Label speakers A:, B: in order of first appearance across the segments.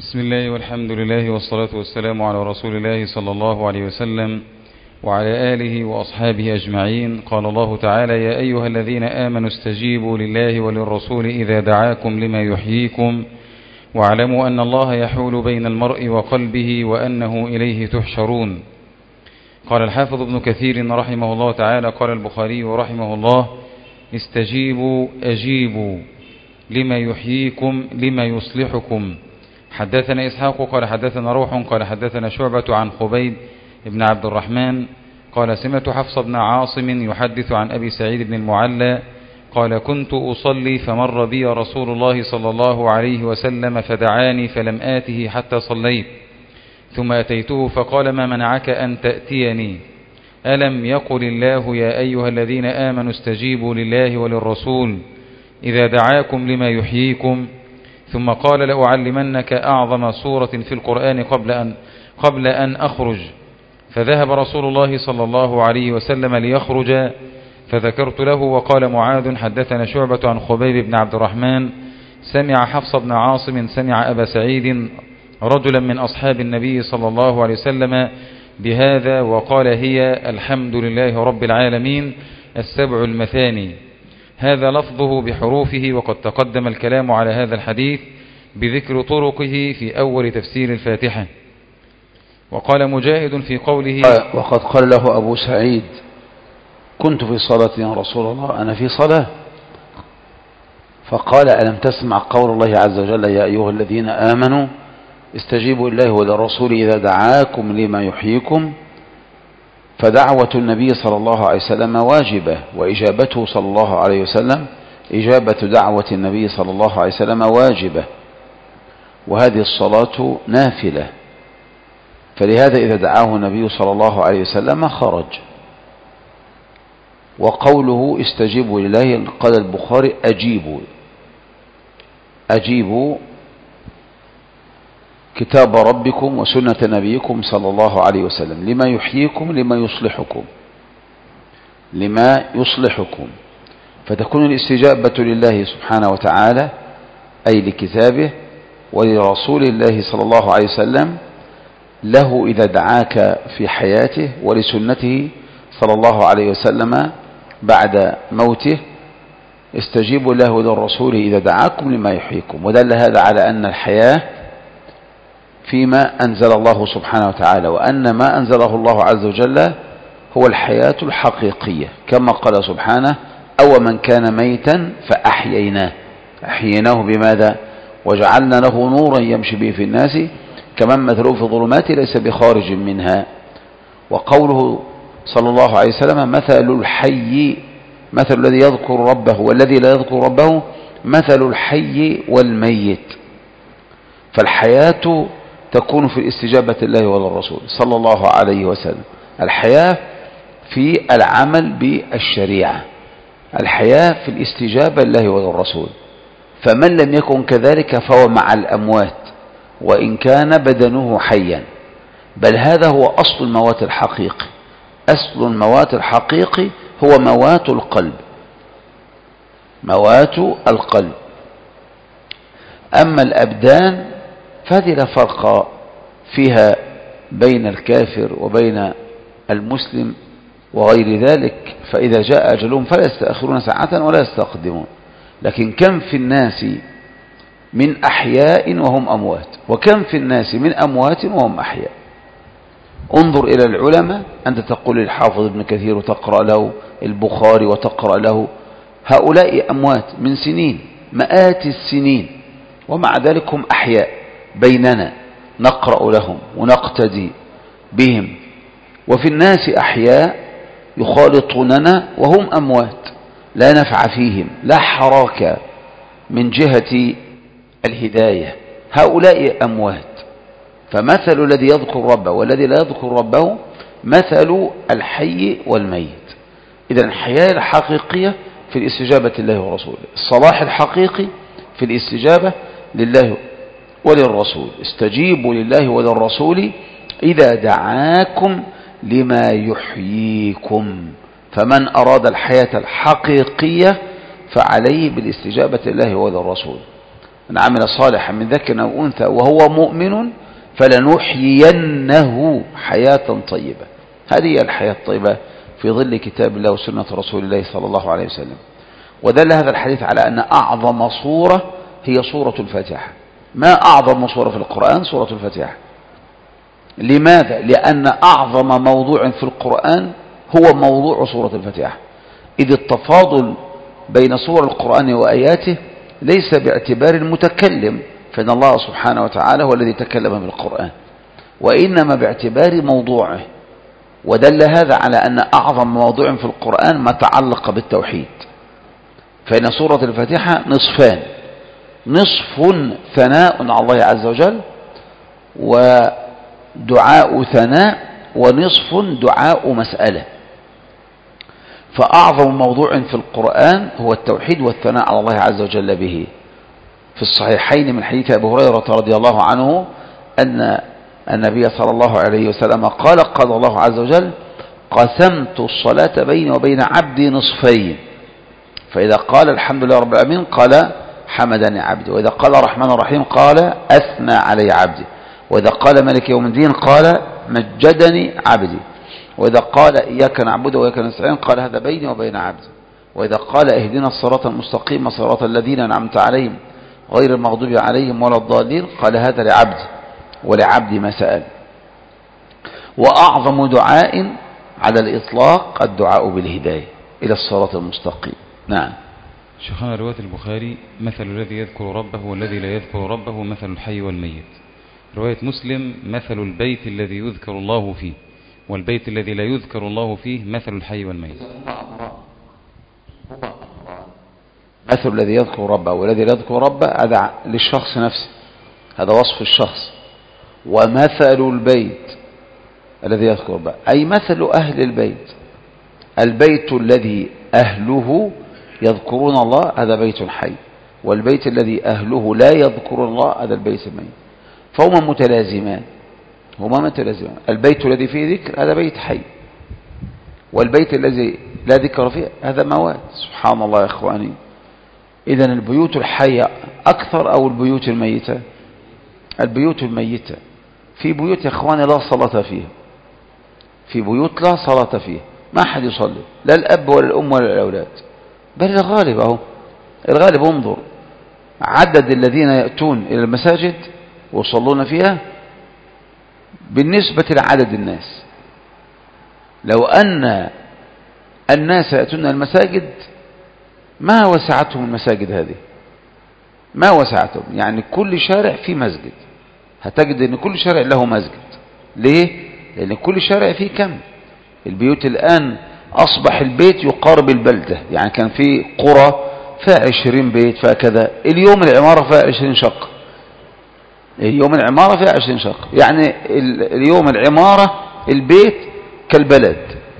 A: بسم الله والحمد لله والصلاة والسلام على رسول الله صلى الله عليه وسلم وعلى آله وأصحابه أجمعين. قال الله تعالى: يا أيها الذين آمنوا استجيبوا لله وللرسول إذا دعاكم لما يحييكم واعلموا أن الله يحول بين المرء وقلبه وأنه إليه تحشرون. قال الحافظ ابن كثير رحمه الله تعالى: قال البخاري رحمه الله: استجيبوا أجيبوا لما يحييكم لما يصلحكم. حدثنا إسحاق قال حدثنا روح قال حدثنا شعبة عن خبيب بن عبد الرحمن قال سمعت حفص بن عاصم يحدث عن أبي سعيد بن المعلى قال كنت أصلي فمر بي رسول الله صلى الله عليه وسلم فدعاني فلم آته حتى صليت ثم أتيته فقال: ما منعك أن تأتيني؟ ألم يقل الله: يا أيها الذين آمنوا استجيبوا لله وللرسول إذا دعاكم لما يحييكم؟ ثم قال: لأعلمنك أعظم سورة في القرآن قبل أن أخرج. فذهب رسول الله صلى الله عليه وسلم ليخرج فذكرت له. وقال معاذ: حدثنا شعبة عن خبيب بن عبد الرحمن سمع حفص بن عاصم سمع أبا سعيد رجلا من أصحاب النبي صلى الله عليه وسلم بهذا وقال: هي الحمد لله رب العالمين السبع المثاني. هذا لفظه بحروفه، وقد تقدم الكلام على هذا الحديث بذكر طرقه في أول تفسير الفاتحة. وقال مجاهد في قوله:
B: وقد قال له أبو سعيد: كنت في صلاة يا رسول الله، أنا في صلاة. فقال: ألم تسمع قول الله عز وجل: يا أيها الذين آمنوا استجيبوا لله وللرسول إذا دعاكم لما يحييكم؟ فدعوة النبي صلى الله عليه وسلم واجبة، وإجابته صلى الله عليه وسلم إجابة دعوة النبي صلى الله عليه وسلم واجبة، وهذه الصلاة نافلة. فلهذا إذا دعاه النبي صلى الله عليه وسلم خرج. وقوله استجيبوا لله قال البخاري: أجيبوا كتاب ربكم وسنة نبيكم صلى الله عليه وسلم لما يحييكم لما يصلحكم. فتكون الاستجابة لله سبحانه وتعالى أي لكتابه ولرسول الله صلى الله عليه وسلم له إذا دعاك في حياته، ولسنته صلى الله عليه وسلم بعد موته: استجيبوا له وللرسول إذا دعاكم لما يحييكم. ودل هذا على أن الحياة فيما أنزل الله سبحانه وتعالى، وأن ما أنزله الله عز وجل هو الحياة الحقيقية، كما قال سبحانه: أو من كان ميتا أحييناه بماذا؟ وجعلنا له نورا يمشي به في الناس كمن مثله في الظلمات ليس بخارج منها. وقوله صلى الله عليه وسلم: مثل الذي يذكر ربه والذي لا يذكر ربه مثل الحي والميت. فالحياة تكون في الاستجابة لله وللرسول صلى الله عليه وسلم، الحياة في العمل بالشريعة، الحياة في الاستجابة لله وللرسول. فمن لم يكن كذلك فهو مع الأموات وإن كان بدنه حيا، بل هذا هو أصل الموات الحقيقي. أصل الموات الحقيقي هو موات القلب. أما الأبدان فهذه لا فرق فيها بين الكافر وبين المسلم وغير ذلك، فإذا جاء أجلهم فلا يستأخرون ساعة ولا يستقدمون. لكن كم في الناس من أحياء وهم أموات، وكم في الناس من أموات وهم أحياء. انظر إلى العلماء، أنت تقول الحافظ ابن كثير وتقرأ له البخاري وتقرأ له، هؤلاء أموات من سنين، مئات السنين، ومع ذلك هم أحياء بيننا، نقرأ لهم ونقتدي بهم. وفي الناس أحياء يخالطوننا وهم أموات، لا نفع فيهم، لا حراك من جهة الهداية. هؤلاء أموات. فمثل الذي يذكر ربه والذي لا يذكر ربه مثل الحي والميت. إذن الحياة الحقيقية في الاستجابة لله ورسوله، الصلاح الحقيقي في الاستجابة لله وللرسول. استجيبوا لله وللرسول إذا دعاكم لما يحييكم. فمن أراد الحياة الحقيقية فعليه بالاستجابة لله وللرسول. من عمل صالحا من ذكر أو أنثى وهو مؤمن فلنحيينه حياة طيبة. هذه هي الحياة الطيبة في ظل كتاب الله وسنة رسول الله صلى الله عليه وسلم. ودل هذا الحديث على أن أعظم صورة هي سورة الفاتحة. ما أعظم صورة في القرآن؟ سورة الفاتحة. لماذا؟ لأن أعظم موضوع في القرآن هو موضوع سورة الفاتحة، إذ التفاضل بين سور القرآن وآياته ليس باعتبار المتكلم، فإن الله سبحانه وتعالى هو الذي تكلم بالقرآن، وإنما باعتبار موضوعه. ودل هذا على أن أعظم موضوع في القرآن ما تعلق بالتوحيد، فإن سورة الفاتحة نصفان: نصف ثناء على الله عز وجل ودعاء ثناء، ونصف دعاء مسألة. فأعظم موضوع في القرآن هو التوحيد والثناء على الله عز وجل به. في الصحيحين من حديث أبي هريرة رضي الله عنه أن النبي صلى الله عليه وسلم قال: قال الله عز وجل: قسمت الصلاة بيني وبين عبدي نصفين، فإذا قال الحمد لله رب العالمين قال حمدني عبدي، وإذا قال الرحمن الرحيم قال أثنى علي عبدي، وإذا قال مالك يوم الدين قال مجدني عبدي، وإذا قال إياك نعبد وإياك نستعين قال هذا بيني وبين عبدي، وإذا قال اهدنا الصراط المستقيم صراط الذين أنعمت عليهم غير المغضوب عليهم ولا الضالين قال هذا لعبدي ولعبدي ما سأل. وأعظم دعاء على الإطلاق الدعاء بالهداية إلى الصراط المستقيم. نعم.
A: شيخنا، رواية البخاري: مثل الذي يذكر ربه والذي لا يذكر ربه مثل الحي والميت. رواية مسلم: مثل البيت الذي يذكر الله فيه والبيت الذي لا يذكر الله فيه مثل الحي والميت.
B: مثل الذي يذكر ربه والذي لا يذكر ربه هذا للشخص نفسه، هذا وصف الشخص. ومثل البيت الذي يذكر ربه أي مثل أهل البيت، البيت الذي أهله يذكرون الله هذا بيت حي، والبيت الذي أهله لا يذكرون الله هذا البيت الميت. فهما متلازمان، البيت الذي فيه ذكر هذا بيت حي، والبيت الذي لا ذكر فيه هذا موات. سبحان الله يا إخواني. إذن البيوت الحية أكثر أو البيوت الميتة؟ البيوت الميتة. في بيوت يا إخواني لا صلاة فيها، في بيوت لا صلاة فيها، ما حد يصلي، لا الأب ولا الأم ولا الأولاد، بل الغالب أهو، الغالب انظر عدد الذين يأتون إلى المساجد ويصلون فيها بالنسبة لعدد الناس. لو أن الناس يأتون المساجد ما وسعتهم المساجد هذه، ما وسعتهم، يعني كل شارع فيه مسجد، هتجد أن كل شارع له مسجد. ليه؟ لأن كل شارع فيه كم؟ البيوت الآن أصبح البيت يقارب البلدة، يعني كان في قرى فيها 20 بيت فكذا، اليوم العمارة فيها 20 شقة، اليوم العمارة فيها 20 شقة، يعني اليوم العمارة البيت كالبلد.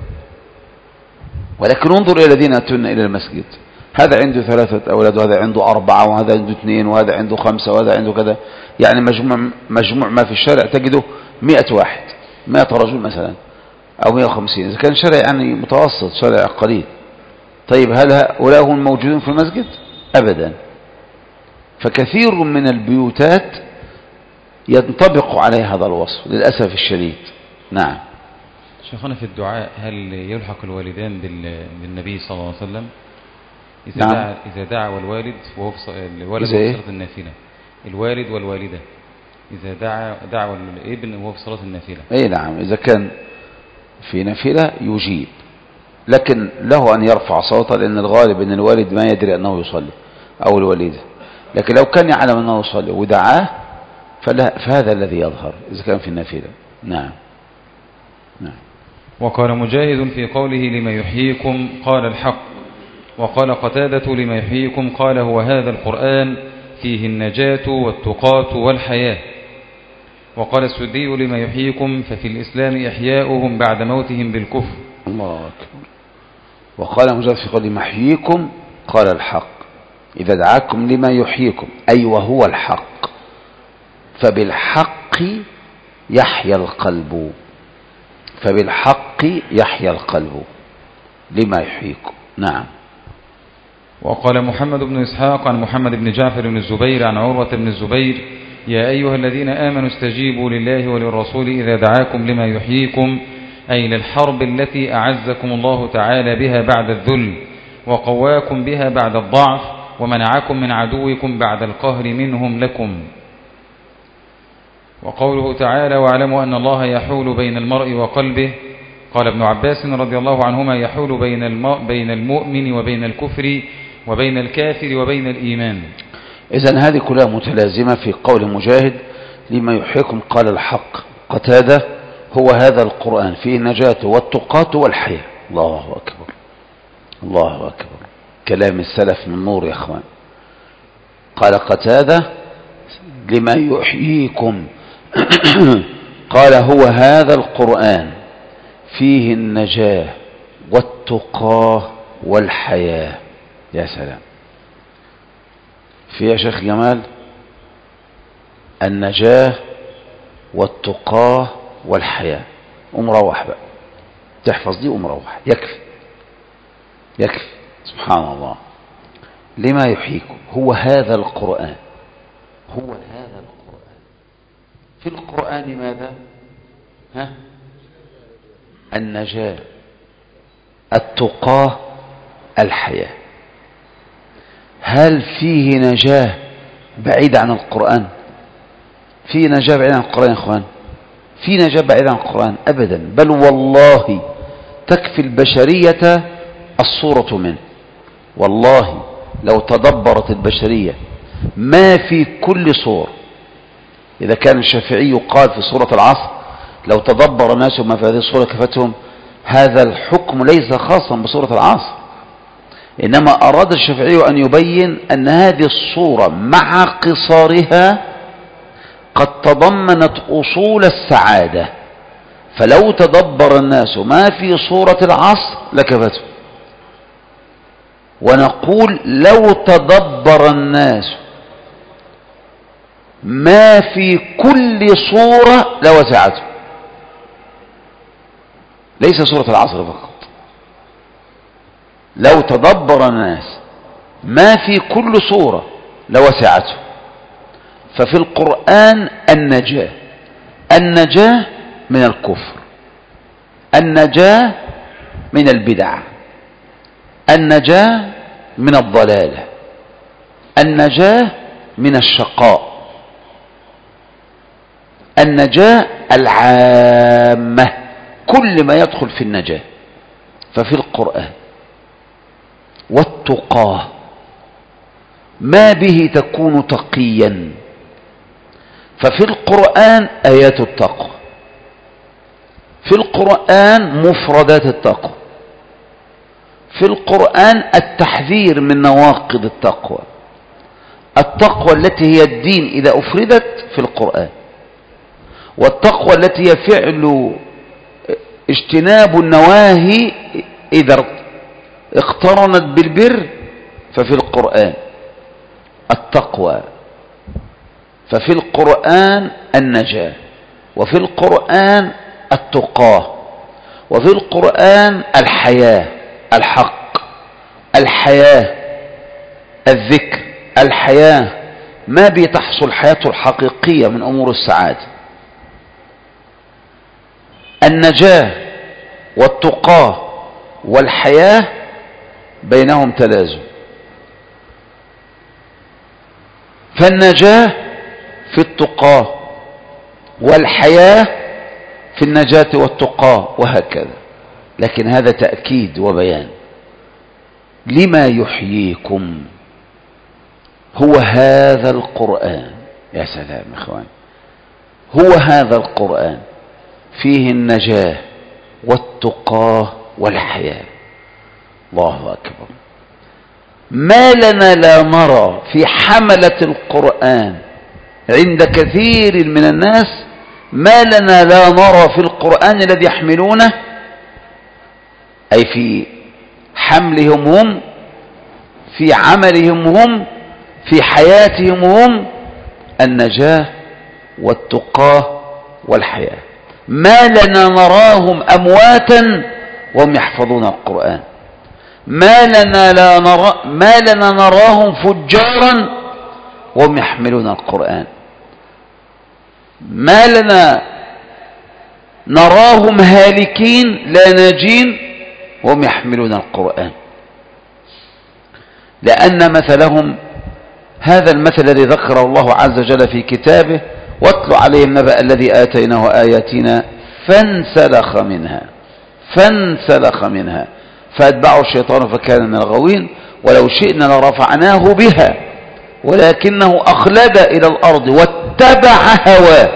B: ولكن انظر إلى الذين أتون إلى المسجد، هذا عنده 3 أولاد وهذا عنده 4 وهذا عنده 2 وهذا عنده 5 وهذا عنده كذا، يعني مجموع ما في الشارع تجده 100 واحد، 100 رجل مثلا أو 150، إذا كان شارع يعني متوسط، شارع قليل. طيب هل هؤلاء هم موجودون في المسجد؟ أبدا. فكثير من البيوتات ينطبق عليها هذا الوصف للأسف الشديد. نعم.
A: شيخنا، في الدعاء هل يلحق الوالدان بالنبي صلى الله عليه وسلم؟ إذا دعا والوالد وهو الوالد في صلاة النافلة، الوالد والوالدة إذا دعا الابن وهو في صلاة النافلة.
B: أي نعم، إذا كان في نافلة يجيب، لكن له أن يرفع صوته، لأن الغالب أن الوالد ما يدري أنه يصلي أو الوالدة، لكن لو كان يعلم أنه يصلي ودعاه فهذا الذي يظهر إذا كان في النافلة. نعم. نعم.
A: وقال مجاهد في قوله لما يحييكم قال الحق، وقال قتادة لما يحييكم قال هو هذا القرآن فيه النجاة والتقاة والحياة. وقال السدي لما يحييكم ففي الإسلام إحياؤهم بعد موتهم بالكفر.
B: الله أكبر. وقال مجاهد في قوله لما يحييكم قال الحق، إذا دعاكم لما يحييكم أي وهو الحق، فبالحق يحيا القلب، فبالحق يحيا القلب لما يحييكم. نعم.
A: وقال محمد بن إسحاق عن محمد بن جعفر بن الزبير عن عروة بن الزبير: يا أيها الذين آمنوا استجيبوا لله وللرسول إذا دعاكم لما يحييكم، أي للحرب التي أعزكم الله تعالى بها بعد الذل، وقواكم بها بعد الضعف، ومنعكم من عدوكم بعد القهر منهم لكم. وقوله تعالى: واعلموا أن الله يحول بين المرء وقلبه. قال ابن عباس رضي الله عنهما: يحول بين المؤمن وبين الكفر وبين الكافر وبين الإيمان.
B: إذن هذه كلها متلازمة في قول مجاهد: لما يحييكم. قال الحق قتادة: هو هذا القرآن فيه النجاة والتقاة والحياة. الله أكبر، الله أكبر، كلام السلف من نور يا أخوان. قال قتادة: لما يحييكم قال: هو هذا القرآن فيه النجاة والتقاة والحياة. يا سلام، فيها شيخ جمال النجاة والتقاة والحياة. ومروح بقى تحفظ دي ومروح، يكفي يكفي. سبحان الله. لما يحييكم هو هذا القرآن، هو هذا القرآن. في القرآن ماذا؟ النجاة، التقاة، الحياة. هل فيه نجاة بعيدة عن القرآن؟ في نجاة بعيدة عن القرآن يا اخوان؟ في نجاة بعيدة عن القرآن؟ أبدا. بل والله تكفي البشرية الصورة منه. والله لو تدبرت البشرية ما في كل صور، إذا كان الشافعي قال في سورة العصر: لو تدبر الناس ما في هذه الصورة كفتهم. هذا الحكم ليس خاصا بسورة العصر، إنما أراد الشافعي أن يبين أن هذه الصورة مع قصارها قد تضمنت أصول السعادة، فلو تدبر الناس ما في صورة العصر لكفتهم. ونقول لو تدبر الناس ما في كل صورة لوسعته، ليس صورة العصر فقط. لو تدبر الناس ما في كل صورة لوسعته. ففي القرآن النجاة، النجاة من الكفر، النجاة من البدع، النجاة من الضلالة، النجاة من الشقاء، النجاة العامة، كل ما يدخل في النجاة ففي القرآن. والتقاه، ما به تكون تقيا، ففي القرآن آيات التقوى، في القرآن مفردات التقوى، في القرآن التحذير من نواقض التقوى. التقوى التي هي الدين إذا أفردت في القرآن، والتقوى التي هي فعل اجتناب النواهي إذا اقترنت بالبر ففي القرآن التقوى. ففي القرآن النجاة، وفي القرآن التقاه، وفي القرآن الحياة، الحق، الحياة، الذكر، الحياة، ما بتحصل حياته الحقيقية من أمور السعادة. النجاة والتقاه والحياة بينهم تلازم. فالنجاة في التقاه، والحياة في النجاة والتقاه، وهكذا. لكن هذا تأكيد وبيان. لما يحييكم هو هذا القرآن. يا سلام يا اخوان، هو هذا القرآن فيه النجاة والتقاه والحياة. الله أكبر. ما لنا لا نرى في حملة القرآن عند كثير من الناس، ما لنا لا نرى في القرآن الذي يحملونه، أي في حملهم هم، في عملهم هم، في حياتهم هم، النجاة والتقاه والحياة. ما لنا نراهم أمواتا وهم يحفظون القرآن، ما لنا نراهم فجارا وهم يحملون القرآن، ما لنا نراهم هالكين لا ناجين وهم يحملون القرآن. لأن مثلهم هذا المثل الذي ذكره الله عز وجل في كتابه: واتل عليهم نبأ الذي آتيناه آياتنا فانسلخ منها فأتبعه الشيطان فكان من الغاوين. ولو شئنا لرفعناه بها ولكنه أخلد إلى الأرض واتبع هواه،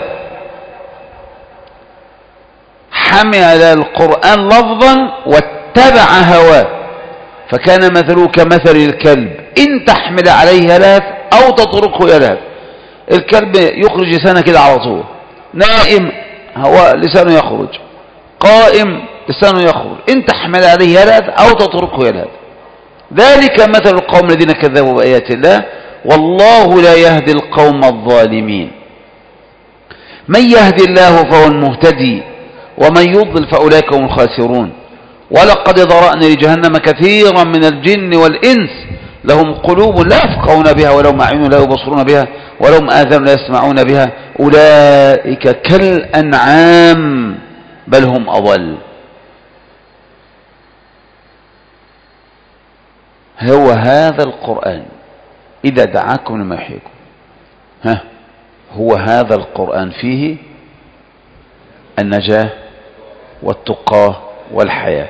B: حمل القرآن لفظا واتبع هواه، فكان مثله كمثل الكلب إن تحمل عليه يلهث أو تتركه يلهث. الكلب يخرج لسانه كده على طول، نائم هو لسانه يخرج، قائم لسانه يخرج، إن تحمل عليه يلهث أو تتركه يلهث. ذلك مثل القوم الذين كذبوا بآيات الله والله لا يهدي القوم الظالمين. من يهدي الله فهو المهتدي ومن يضلل فأولئك هم الخاسرون. ولقد ذرأنا لجهنم كثيرا من الجن والإنس لهم قلوب لا يفقهون بها ولهم أعين لا يبصرون بها ولهم آذان لا يسمعون بها أولئك كالأنعام بل هم أضل. هو هذا القرآن إذا دعاكم لما يحييكم، هو هذا القرآن فيه النجاة والتقى والحياة.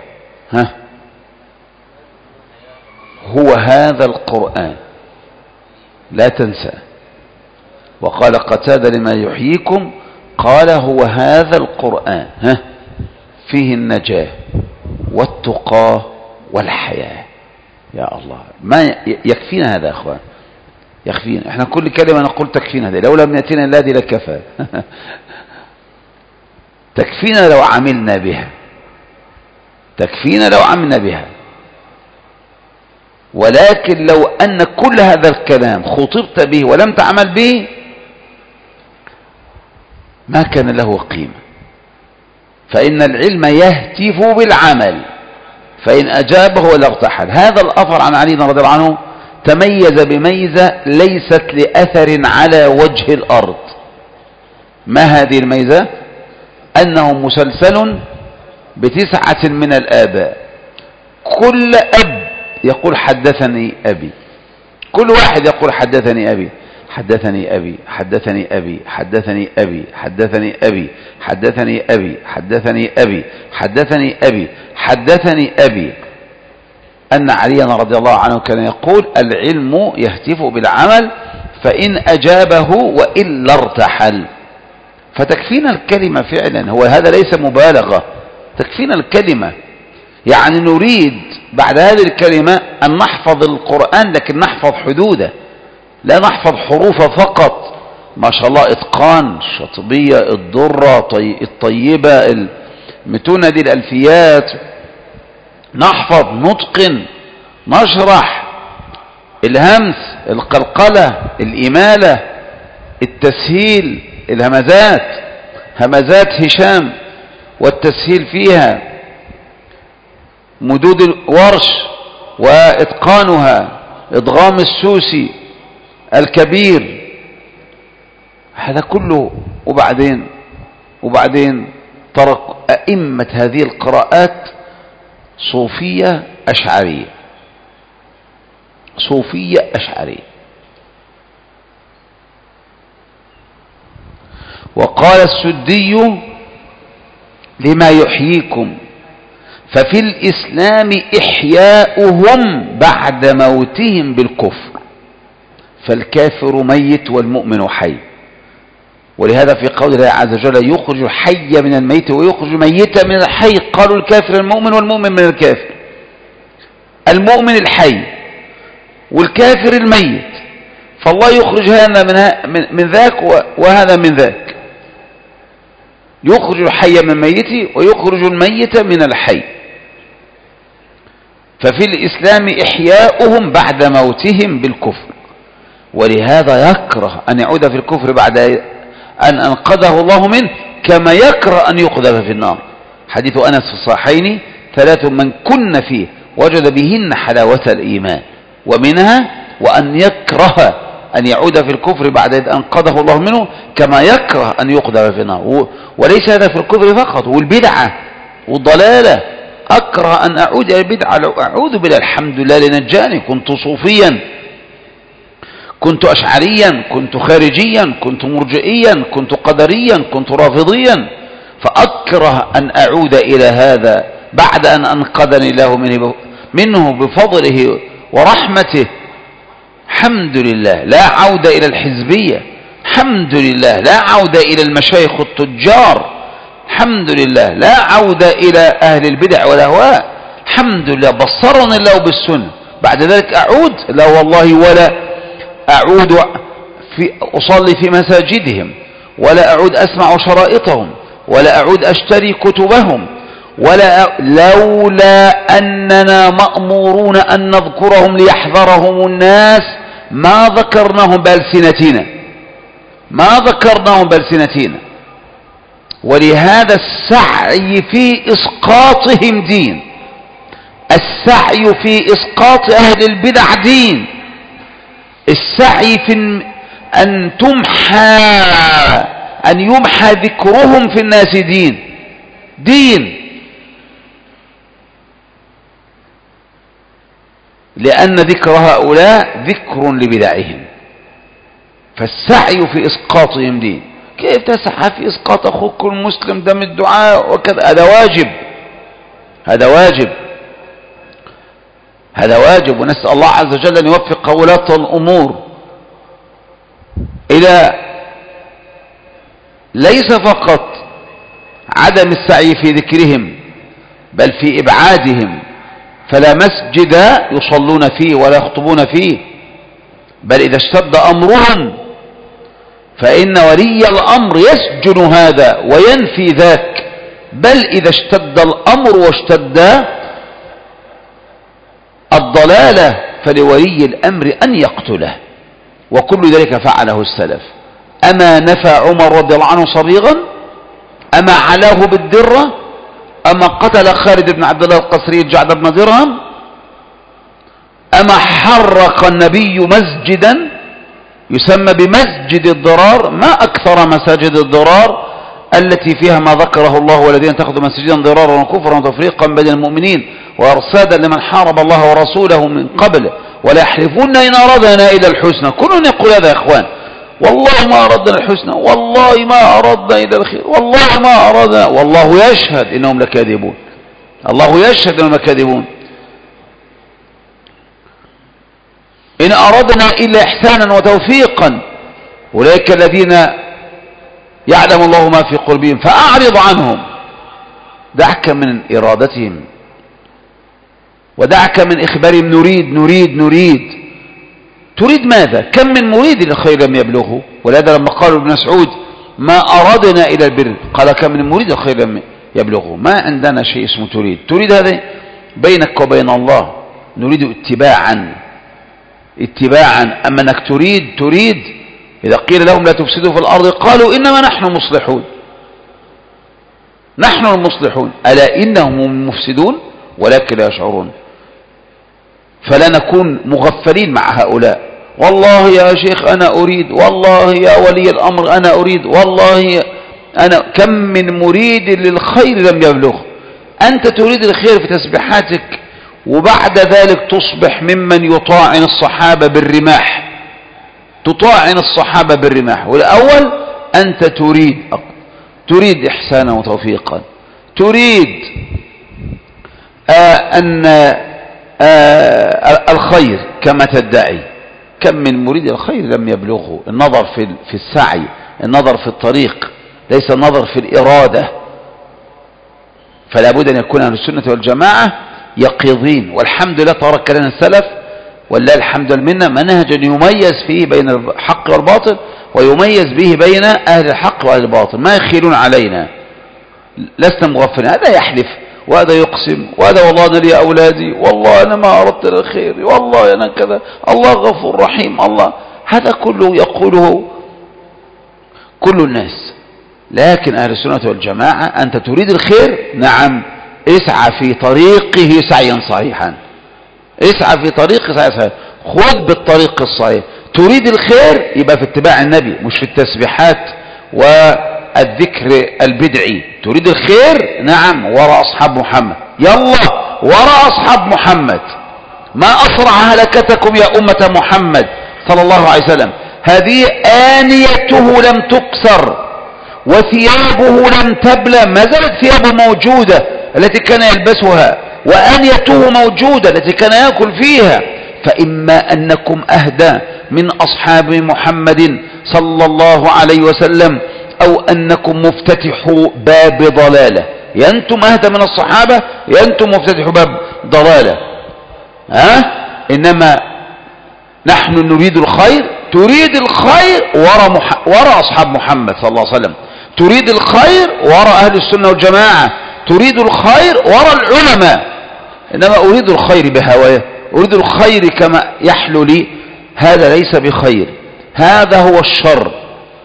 B: هو هذا القرآن لا تنسى. وقال قتادة لما يحييكم قال هو هذا القرآن فيه النجاة والتقى والحياة. يا الله، ما يكفينا هذا يا أخوان، يكفينا. احنا كل كلمة نقول تكفينا هذا، لو لم يأتينا إلا هذه لكفى. تكفينا لو عملنا بها، تكفينا لو عملنا بها. ولكن لو أن كل هذا الكلام خطبت به ولم تعمل به ما كان له قيمة. فإن العلم يهتف بالعمل، فإن أجابه ولا ارتحل. هذا الأثر عن علي رضي الله عنه تميز بميزة ليست لأثر على وجه الأرض. ما هذه الميزة؟ أنه مسلسل ب9 من الآباء، كل أب يقول حدثني أبي، كل واحد يقول حدثني أبي، حدثني أبي، حدثني أبي، حدثني أبي، حدثني أبي، حدثني أبي، حدثني أبي، حدثني أبي، حدثني أبي. أن عليا رضي الله عنه كان يقول العلم يهتف بالعمل فإن أجابه وإلا ارتحل. فتكفينا الكلمة فعلا، هو هذا ليس مبالغة، تكفينا الكلمة. يعني نريد بعد هذه الكلمة أن نحفظ القرآن، لكن نحفظ حدوده، لا نحفظ حروفه فقط. ما شاء الله إتقان، الشاطبية، الدرة، الطيبة، المتونة دي، الألفيات، نحفظ، نتقن، نشرح، الهمس، القلقلة، الإمالة، التسهيل، الهمزات، همزات هشام والتسهيل فيها، مدود الورش وإتقانها، إدغام السوسي الكبير، هذا كله. وبعدين ترك أئمة هذه القراءات صوفية أشعرية، صوفية أشعرية. وقال السدي لما يحييكم ففي الإسلام إحياؤهم بعد موتهم بالكفر، فالكافر ميت والمؤمن حي. ولهذا في قول الله عز وجل يخرج الحي من الميت ويخرج الميت من الحي، قالوا الكافر المؤمن والمؤمن من الكافر. المؤمن الحي والكافر الميت، فالله يخرج هذا من ذاك وهذا من ذاك، يخرج الحي من الميت ويخرج الميت من الحي. ففي الإسلام إحياؤهم بعد موتهم بالكفر، ولهذا يكره أن يعود في الكفر بعد أن أنقذه الله منه، كما يكره أن يقذف في النار. حديث أنس في الصحيحين 3 من كن فيه وجد بهن حلاوة الإيمان. ومنها وأن يكره أن يعود في الكفر بعد إذ أنقذه الله منه، كما يكره أن يقذف في النار. وليس هذا في الكفر فقط، والبدعة والضلالة. أكره أن أعود إلى البدعة، لو أعوذ بالله الحمد لله لنجاني. كنت صوفيا، كنت أشعريا، كنت خارجيا، كنت مرجئيا، كنت قدريا، كنت رافضيا، فأكره أن أعود إلى هذا بعد أن أنقذني الله منه بفضله ورحمته. الحمد لله لا عودة إلى الحزبية، الحمد لله لا عودة إلى المشايخ التجار، الحمد لله لا عودة إلى أهل البدع والأهواء. الحمد لله بصرني الله بالسنة. بعد ذلك أعود؟ لا والله، ولا أعود أصلي في مساجدهم، ولا أعود أسمع شرائطهم، ولا أعود أشتري كتبهم، لولا أننا مأمورون أن نذكرهم ليحذرهم الناس ما ذكرناهم بألسنتنا، ما ذكرناهم بألسنتنا. ولهذا السعي في إسقاطهم دين، السعي في إسقاط أهل البدع دين، السعي في أن يمحى ذكرهم في الناس دين، لأن ذكر هؤلاء ذكر لبدعهم، فالسعي في إسقاطهم دين. كيف تسعى في إسقاط أخوك المسلم؟ ده من الدعاء وكذا. هذا واجب، ونسأل الله عز وجل أن يوفق ولاة الأمور إلى ليس فقط عدم السعي في ذكرهم، بل في إبعادهم. فلا مسجد يصلون فيه ولا يخطبون فيه، بل إذا اشتد أمرهم فإن ولي الأمر يسجن هذا وينفي ذاك، بل إذا اشتد الأمر واشتد الضلالة فلولي الأمر أن يقتله. وكل ذلك فعله السلف. أما نفى عمر رضي الله عنه صبيغا؟ أما علاه بالدرة؟ أما قتل خالد بن عبد الله القسري الجعد بن درهم؟ أما حرق النبي مسجدا يسمى بمسجد الضرار؟ ما أكثر مساجد الضرار التي فيها ما ذكره الله: والذين اتخذوا مسجدا ضرارا وكفرا وتفريقا بين المؤمنين وارصادا لمن حارب الله ورسوله من قبل ولا يحلفون إن أردنا إلى الحسنى. كلنا يقول هذا يا إخوان: والله ما أردنا الحسنى، والله ما أردنا إلى الخير، والله ما أردنا، والله يشهد إنهم لكاذبون، الله يشهد إنهم لكاذبون. إن أردنا إلا إحسانا وتوفيقا أولئك الذين يعلم الله ما في قلوبهم فأعرض عنهم. دعك من إرادتهم، ودعك من إخبارهم نريد. تريد ماذا؟ كم من مريد للخير لم يبلغه. ولهذا لما قالوا ابن مسعود: ما أردنا إلى البر، قال: كم من مريد للخير لم يبلغه. ما عندنا شيء اسمه تريد هذا بينك وبين الله. نريد اتباعا. أما أنك تريد إذا قيل لهم لا تفسدوا في الأرض قالوا: إنما نحن المصلحون. ألا إنهم المفسدون ولكن لا يشعرون. فلا نكون مغفلين مع هؤلاء. والله يا شيخ أنا أريد، والله يا ولي الأمر أنا أريد، والله أنا. كم من مريد للخير لم يبلغ. أنت تريد الخير في تسبيحاتك، وبعد ذلك تصبح ممن يطاعن الصحابة بالرماح. والأول أنت تريد إحسانا وتوفيقا، تريد أن الخير كما تدعي. كم من مريد الخير لم يبلغه. النظر في السعي، النظر في الطريق، ليس النظر في الإرادة. فلا بد أن يكون أهل السنة والجماعة يقظين. والحمد لله تبارك لنا السلف والله الحمد لله منهجا يميز فيه بين الحق والباطل، ويميز به بين أهل الحق وأهل الباطل. ما يخيلون علينا، لسنا مغفلين. هذا يحلف وهذا يقسم وهذا: والله أنا لي أولادي، والله أنا ما أردت الخير، والله أنا كذا، الله غفور رحيم، الله. هذا كله يقوله كل الناس. لكن أهل السنة والجماعة أنت تريد الخير، نعم، اسعى في طريقه سعيا صحيحا. اسعى في طريق سعي، خذ بالطريق الصحيح. تريد الخير يبقى في اتباع النبي، مش في التسبيحات والذكر البدعي. تريد الخير، نعم، وراء أصحاب محمد، يلا وراء أصحاب محمد. ما أسرع هلكتكم يا أمة محمد صلى الله عليه وسلم. هذه آنيته لم تكسر وثيابه لم تبلى، ما زالت ثيابه موجودة التي كان يلبسها، وآنيته موجودة التي كان يأكل فيها. فإما أنكم أهدى من أصحاب محمد صلى الله عليه وسلم، أو أنكم مفتتحوا باب ضلالة. يا أنتم أهدى من الصحابة، يا أنتم مفتتحوا باب ضلالة. إنما نحن نريد الخير. تريد الخير وراء أصحاب محمد صلى الله عليه وسلم، تريد الخير وراء أهل السنة والجماعة، تريد الخير وراء العلماء. إنما أريد الخير بهواية، أريد الخير كما يحلو لي، هذا ليس بخير، هذا هو الشر.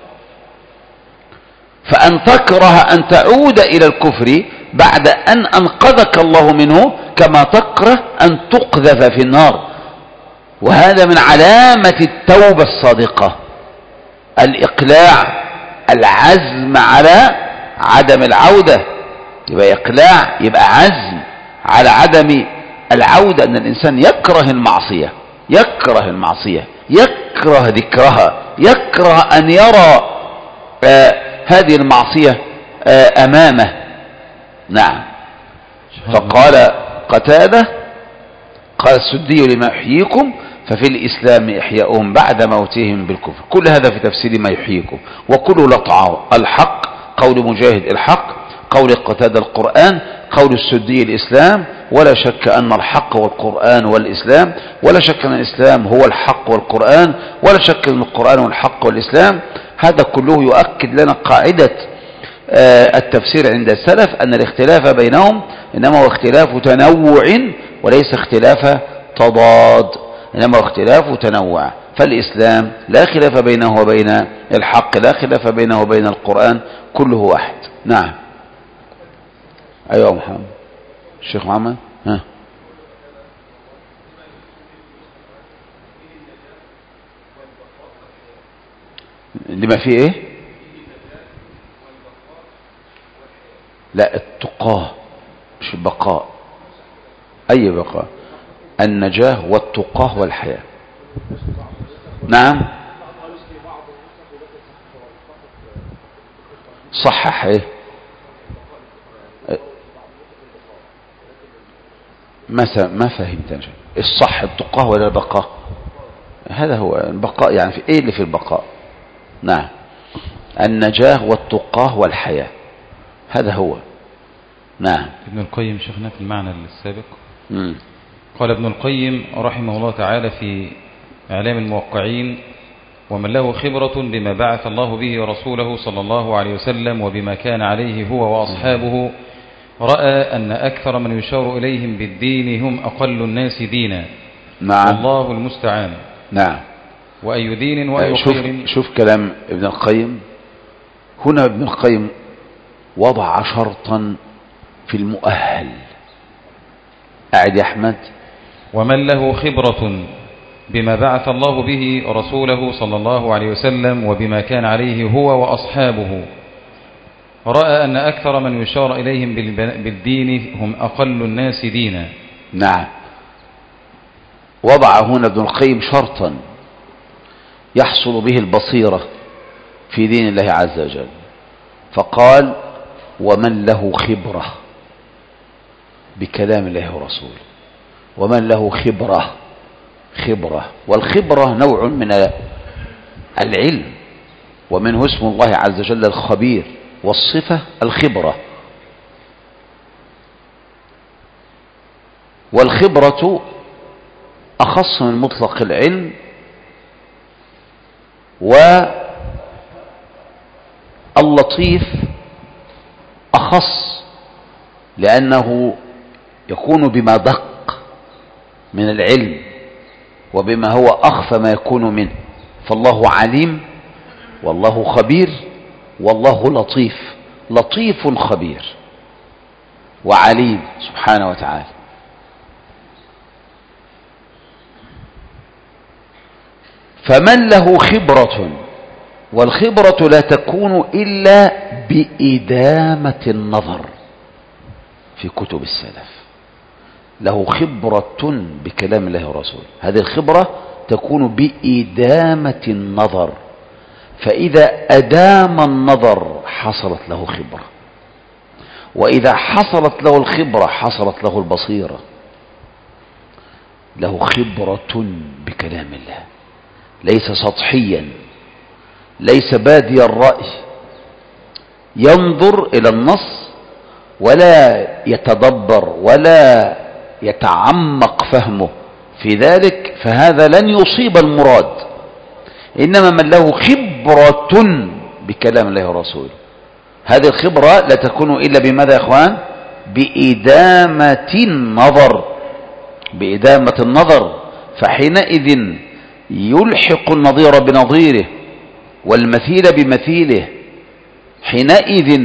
B: فأن تكره أن تعود إلى الكفر بعد أن أنقذك الله منه، كما تكره أن تقذف في النار. وهذا من علامة التوبة الصادقة، الإقلاع، العزم على عدم العودة. يبقى إقلاع، يبقى عزم على عدم العودة. أن الإنسان يكره المعصية، يكره المعصية، يكره ذكرها، يكره أن يرى هذه المعصية أمامه. نعم. فقال قتادة، قال السدي لما يحييكم ففي الإسلام إحياؤهم بعد موتهم بالكفر. كل هذا في تفسير ما يحييكم، وكل لطعه الحق، قول مجاهد الحق، قول قتادة القرآن، قول السدي الإسلام. ولا شك أن الحق والقرآن والإسلام، ولا شك أن الإسلام هو الحق والقرآن، ولا شك أن القرآن هو الحق والإسلام. هذا كله يؤكد لنا قاعدة التفسير عند السلف، أن الاختلاف بينهم إنما هو اختلاف تنوع وليس اختلاف تضاد، إنما هو اختلاف تنوع. فالإسلام لا خلاف بينه وبين الحق، لا خلاف بينه وبين القرآن، كله واحد. نعم. أيوة محمد، الشيخ محمد. لما فيه ايه؟ لا، التقاه مش البقاء. اي بقاء؟ النجاة والتقاه والحياة. نعم. صحح ايه؟ ما فهمت الصح، التقاه ولا البقاء؟ هذا هو البقاء، يعني في ايه اللي في البقاء؟ نعم، النجاة والتقاه والحياة، هذا هو. نعم.
A: ابن القيم شيخنا في المعنى السابق قال ابن القيم رحمه الله تعالى في إعلام الموقعين: ومن له خبرة بما بعث الله به رسوله صلى الله عليه وسلم وبما كان عليه هو وأصحابه، رأى أن أكثر من يشار إليهم بالدين هم أقل الناس دينا.
B: نعم.
A: والله المستعان.
B: نعم.
A: وأي دين وأي خير.
B: شوف كلام ابن القيم هنا. ابن القيم وضع شرطا في المؤهل. أعد يا أحمد.
A: ومن له خبرة بما بعث الله به رسوله صلى الله عليه وسلم وبما كان عليه هو وأصحابه، رأى أن أكثر من يشار إليهم بالدين هم أقل الناس دينا.
B: نعم. وضع هنا ابن القيم شرطا يحصل به البصيرة في دين الله عز وجل، فقال: ومن له خبرة بكلام الله ورسوله. ومن له خبرة، والخبرة نوع من العلم، ومنه اسم الله عز وجل الخبير، والصفة الخبرة. والخبرة أخص من مطلق العلم، واللطيف أخص لأنه يكون بما دق من العلم وبما هو أخفى ما يكون منه. فالله عليم، والله خبير، والله لطيف خبير وعليم سبحانه وتعالى. فمن له خبرة، والخبرة لا تكون إلا بإدامة النظر في كتب السلف، له خبرة بكلام الله ورسوله، هذه الخبرة تكون بإدامة النظر، فإذا أدام النظر حصلت له خبرة، وإذا حصلت له الخبرة حصلت له البصيرة، له خبرة بكلام الله، ليس سطحيا، ليس بادي الرأي، ينظر إلى النص ولا يتدبر ولا يتعمق فهمه في ذلك، فهذا لن يصيب المراد. إنما من له خبرة بكلام الله ورسوله، هذه الخبرة لا تكون إلا بماذا يا إخوان؟ بإدامة النظر، بإدامة النظر، فحينئذ يلحق النظير بنظيره والمثيل بمثيله، حينئذ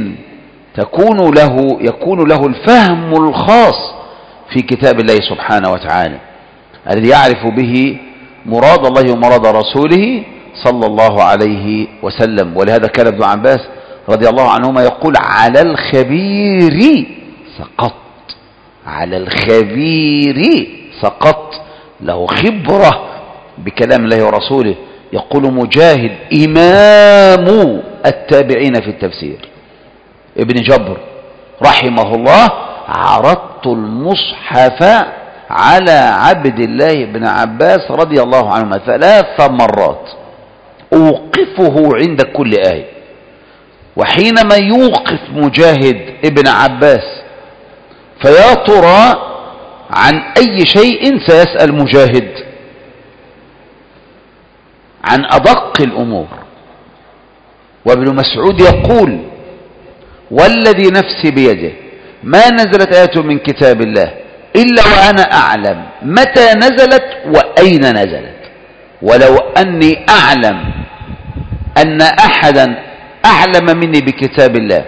B: يكون له الفهم الخاص في كتاب الله سبحانه وتعالى الذي يعرف به مراد الله ومراد رسوله صلى الله عليه وسلم. ولهذا كان ابن عباس رضي الله عنهما يقول: على الخبير سقط، على الخبير سقط، له خبرة بكلام الله ورسوله. يقول مجاهد إمام التابعين في التفسير ابن جبر رحمه الله: عرضت المصحف على عبد الله بن عباس رضي الله عنهما 3 مرات أوقفه عند كل آية. وحينما يوقف مجاهد ابن عباس فيا ترى عن أي شيء سيسأل مجاهد؟ عن أدق الأمور. وابن مسعود يقول: والذي نفسي بيده ما نزلت آية من كتاب الله إلا وأنا أعلم متى نزلت وأين نزلت، ولو أني أعلم أن أحدا أعلم مني بكتاب الله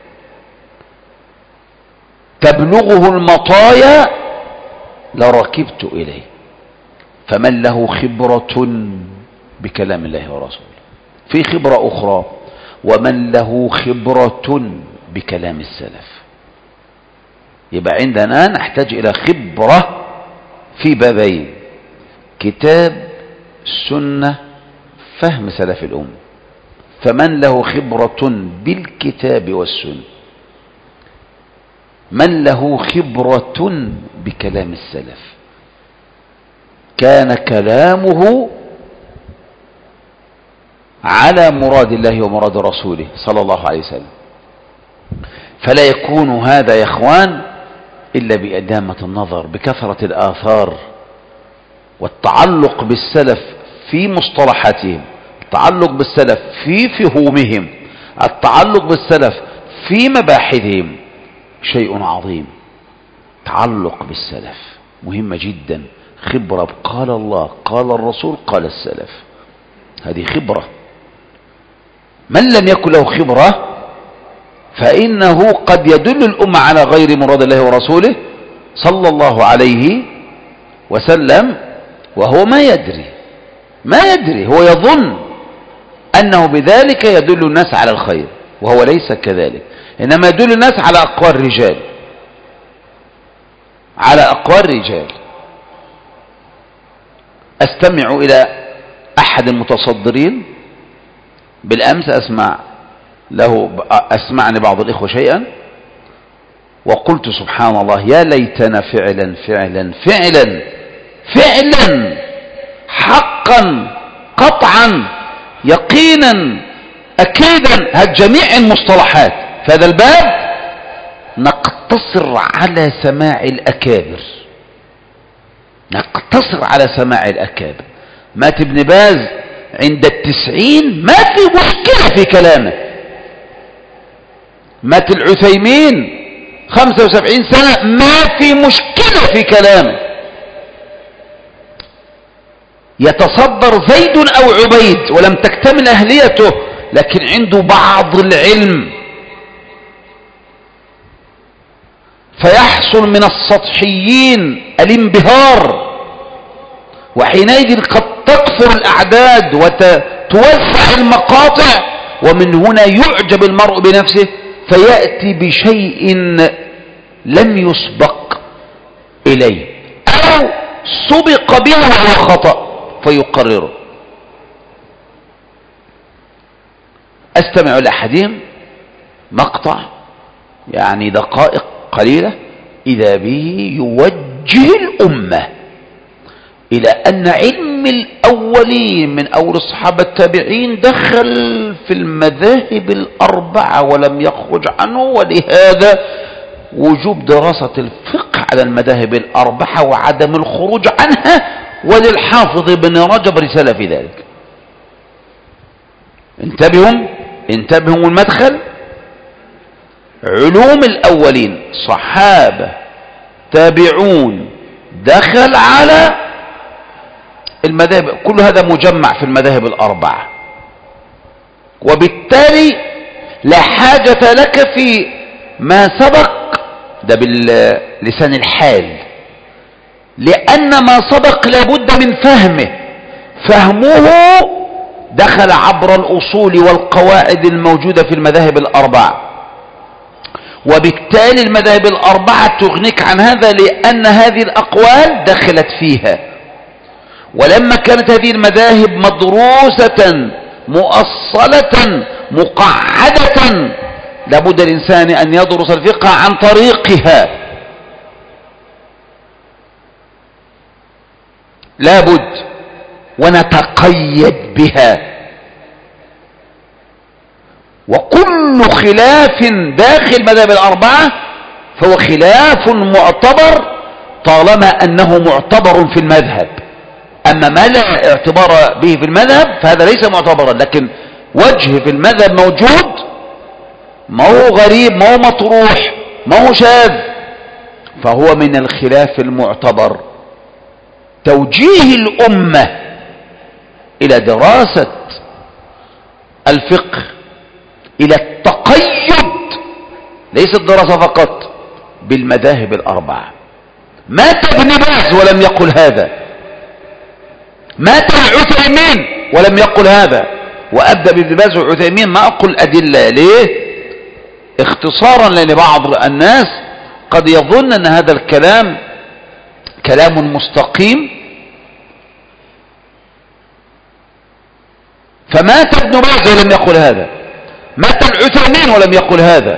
B: تبلغه المطايا لركبت إليه. فمن له خبرة بكلام الله ورسوله. في خبرة أخرى: ومن له خبرة بكلام السلف. يبقى عندنا نحتاج إلى خبرة في بابين: كتاب، سنة، فهم سلف الأمة. فمن له خبرة بالكتاب والسنة، من له خبرة بكلام السلف، كان كلامه على مراد الله ومراد رسوله صلى الله عليه وسلم. فلا يكون هذا يا إخوان إلا بإدامة النظر، بكثرة الآثار، والتعلق بالسلف في مصطلحاتهم، التعلق بالسلف في فهومهم، التعلق بالسلف في مباحثهم. شيء عظيم. تعلق بالسلف مهمة جدا. خبرة قال الله، قال الرسول، قال السلف، هذه خبرة. من لم يكن له خبرة فإنه قد يدل الأمة على غير مراد الله ورسوله صلى الله عليه وسلم وهو ما يدري، هو يظن أنه بذلك يدل الناس على الخير، وهو ليس كذلك، إنما يدل الناس على أقوال رجال، على أقوال رجال. أستمع إلى أحد المتصدرين بالأمس، أسمعني بعض الإخوة شيئا، وقلت سبحان الله، يا ليتنا فعلا فعلا فعلا فعلا حقا قطعا يقينا أكيدا جميع المصطلحات في هذا الباب نقتصر على سماع الأكابر، نقتصر على سماع الأكابر. مات ابن باز عند 90 ما في مشكلة في كلامه، مات العثيمين 75 سنة ما في مشكلة في كلامه، يتصدر زيد أو عبيد ولم تكتمل أهليته، لكن عنده بعض العلم، فيحصل من السطحيين الانبهار، وحينئذ قد تقف وتكثر الأعداد وتوسع المقاطع، ومن هنا يعجب المرء بنفسه فيأتي بشيء لم يسبق إليه أو سبق به وهو خطأ فيقرره. أستمع لأحدهم مقطع يعني دقائق قليلة إذا به يوجه الأمة إلى أن علم الأولين من أول الصحابة التابعين دخل في المذاهب الأربعة ولم يخرج عنه، ولهذا وجوب دراسة الفقه على المذاهب الأربعة وعدم الخروج عنها، وللحافظ ابن رجب رسالة في ذلك. انتبهوا المدخل. علوم الأولين صحابة تابعون دخل على المذاهب، كل هذا مجمع في المذاهب الأربعة، وبالتالي لا حاجة لك في ما سبق ده باللسان الحال، لأن ما سبق لابد من فهمه دخل عبر الأصول والقواعد الموجودة في المذاهب الأربعة، وبالتالي المذاهب الأربعة تغنيك عن هذا لأن هذه الأقوال دخلت فيها. ولما كانت هذه المذاهب مدروسة مؤصلة مقعدة لابد الإنسان أن يدرس الفقه عن طريقها، لابد، ونتقيد بها. وكل خلاف داخل مذاهب الأربعة فهو خلاف معتبر طالما أنه معتبر في المذهب. أما ما لا اعتبار به في المذهب فهذا ليس معتبرا، لكن وجه في المذهب موجود، ما هو غريب، ما هو مطروح، ما هو شاذ، فهو من الخلاف المعتبر. توجيه الأمة إلى دراسة الفقه، إلى التقيد، ليس الدراسة فقط، بالمذاهب الأربعة. مات ابن باز ولم يقل هذا، مات العثيمين ولم يقل هذا. وأبدأ بابن باز والعثيمين، ما أقول أدلة، ليه؟ اختصارا، لأن بعض الناس قد يظن أن هذا الكلام كلام مستقيم. فمات ابن باز ولم يقل هذا، مات العثيمين ولم يقل هذا،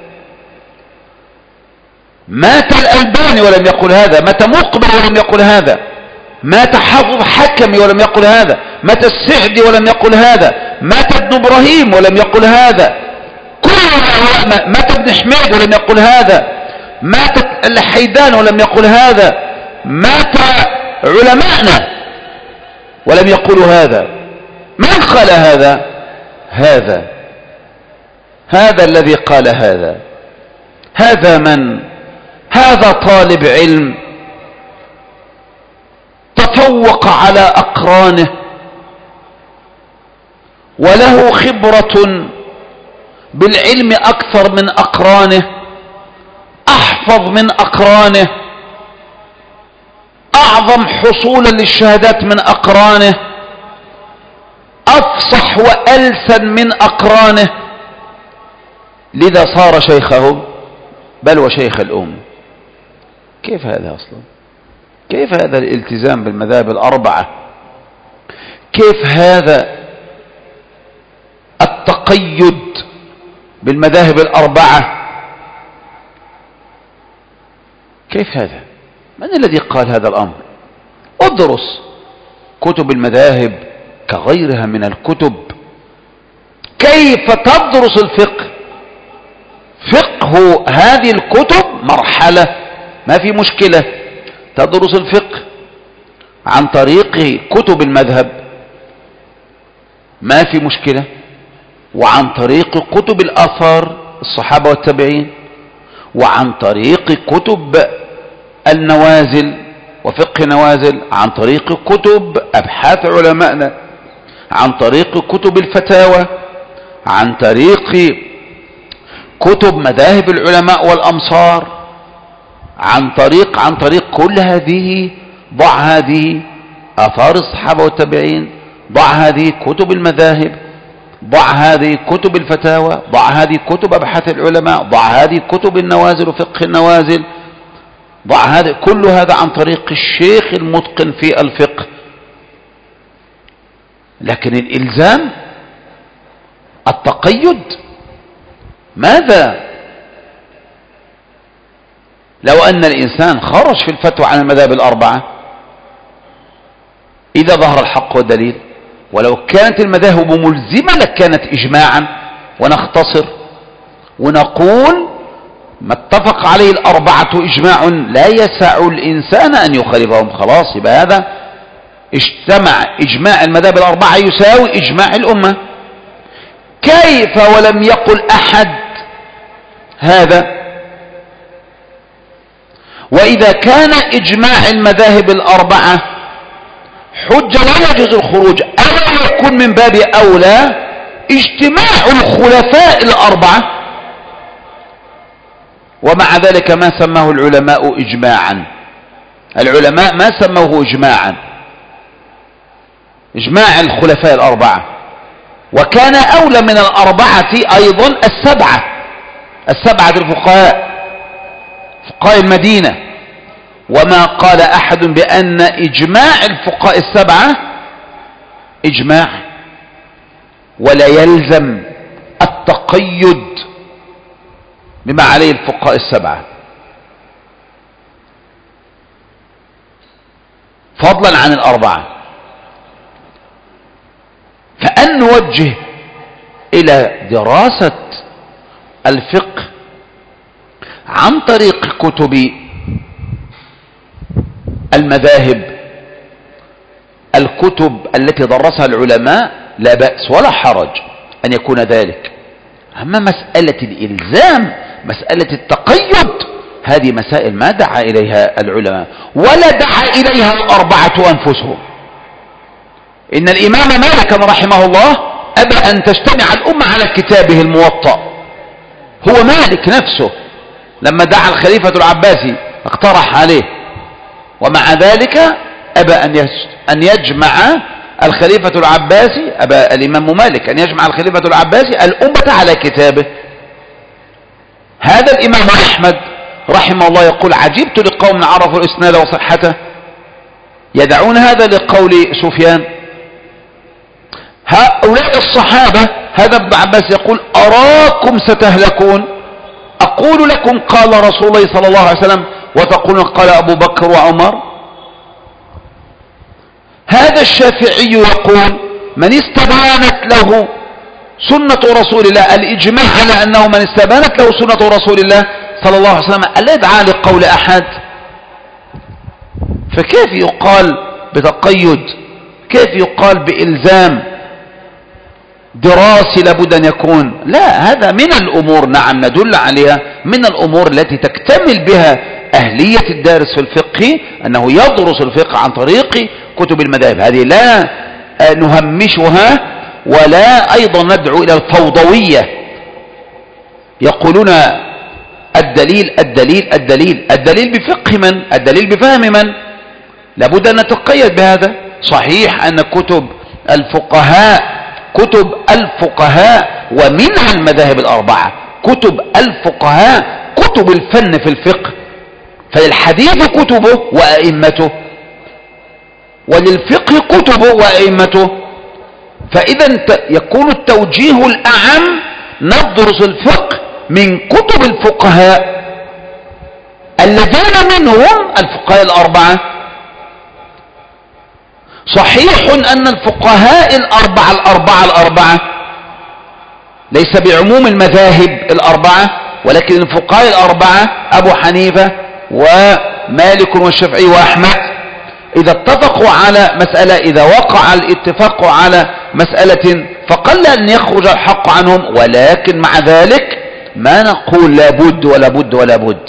B: مات الألباني ولم يقل هذا، مات مقبل ولم يقل هذا، مات حافظ حكمي ولم يقل هذا، مات السعدي ولم يقل هذا، مات ابن إبراهيم ولم يقل هذا، مات ابن حميد ولم يقل هذا، مات الحيدان ولم يقل هذا، مات علماءنا ولم يقولوا هذا. من قال هذا؟ هذا الذي قال هذا من؟ هذا طالب علم تفوق على أقرانه وله خبرة بالعلم أكثر من أقرانه، أحفظ من أقرانه، أعظم حصولا للشهادات من أقرانه، أفصح وألسن من أقرانه، لذا صار شيخهم بل وشيخ الأمة. كيف هذا أصلا؟ كيف هذا الالتزام بالمذاهب الأربعة؟ كيف هذا التقيد بالمذاهب الأربعة؟ كيف هذا؟ من الذي قال هذا الأمر؟ ادرس كتب المذاهب كغيرها من الكتب. كيف تدرس الفقه؟ فقه هذه الكتب مرحلة، ما في مشكلة. تدرس الفقه عن طريق كتب المذهب ما في مشكلة، وعن طريق كتب الآثار الصحابة والتابعين، وعن طريق كتب النوازل وفقه نوازل، عن طريق كتب أبحاث علمائنا، عن طريق كتب الفتاوى، عن طريق كتب مذاهب العلماء والأمصار، عن طريق كل هذه. ضع هذه آثار الصحابة والتابعين، ضع هذه كتب المذاهب، ضع هذه كتب الفتاوى، ضع هذه كتب أبحاث العلماء، ضع هذه كتب النوازل وفقه النوازل، ضع هذا، كل هذا عن طريق الشيخ المتقن في الفقه. لكن الإلزام، التقيد، ماذا لو أن الإنسان خرج في الفتوى عن المذاهب الأربعة إذا ظهر الحق والدليل؟ ولو كانت المذاهب ملزمة لكانت إجماعا، ونختصر ونقول ما اتفق عليه الأربعة إجماع لا يسع الإنسان أن يخالفهم. خلاص، يبقى هذا اجتمع إجماع المذاهب الأربعة يساوي إجماع الأمة. كيف ولم يقل أحد هذا؟ وإذا كان إجماع المذاهب الأربعة حجة لا يجوز الخروج، ألا يكون من باب أولى اجتماع الخلفاء الأربعة؟ ومع ذلك ما سماه العلماء إجماعا. العلماء ما سموه إجماعا، إجماع الخلفاء الأربعة. وكان أولى من الأربعة أيضا السبعة الفقهاء، فقهاء المدينة. وما قال أحد بأن إجماع الفقهاء السبعة إجماع، ولا يلزم التقيد بما عليه الفقهاء السبعة، فضلا عن الأربعة. فأن نوجه إلى دراسة الفقه عن طريق كتب المذاهب، الكتب التي درسها العلماء، لا بأس ولا حرج أن يكون ذلك. أما مسألة الإلزام، مسألة التقيد، هذه مسائل ما دعا إليها العلماء ولا دعا إليها الأربعة أنفسهم. إن الإمام مالك رحمه الله أبى أن تجتمع الأمة على كتابه الموطأ. هو مالك نفسه لما دعا الخليفة العباسي اقترح عليه، ومع ذلك أبى أن يجمع الخليفة العباسي، أبى الإمام مالك أن يجمع الخليفة العباسي الأمة على كتابه. هذا الإمام أحمد رحمه الله يقول: عجبت لقوم عرفوا الإسناد وصحته يدعون هذا لقول سفيان. هؤلاء الصحابة، هذا ابن عباس يقول: أراكم ستهلكون، أقول لكم قال رسول الله صلى الله عليه وسلم وتقولون قال أبو بكر وعمر. هذا الشافعي يقول: من استبانت له سنة رسول الله، الإجماع على أنه من استبانت له سنة رسول الله صلى الله عليه وسلم ألا يدعى لقول أحد. فكيف يقال بتقيد؟ كيف يقال بإلزام دراسي لابد أن يكون؟ لا، هذا من الأمور، نعم ندل عليها، من الأمور التي تكتمل بها أهلية الدارس في الفقه، أنه يدرس الفقه عن طريق كتب المذاهب. هذه لا نهمشها ولا أيضا ندعو إلى الفوضوية. يقولون الدليل الدليل الدليل، الدليل بفقه من؟ الدليل بفهم من؟ لابد أن نتقيد بهذا. صحيح أن كتب الفقهاء ومنها المذاهب الأربعة، كتب الفقهاء كتب الفن في الفقه، فللحديث كتبه وأئمته، وللفقه كتبه وأئمته. فإذا يكون التوجيه الأعم ندرس الفقه من كتب الفقهاء الذين منهم الفقهاء الأربعة. صحيح أن الفقهاء الأربعة ليس بعموم المذاهب الأربعة، ولكن الفقهاء الأربعة أبو حنيفة ومالك والشافعي وأحمد إذا اتفقوا على مسألة، إذا وقع الاتفاق على مسألة فقل أن يخرج الحق عنهم، ولكن مع ذلك ما نقول لا بد ولا بد ولا بد،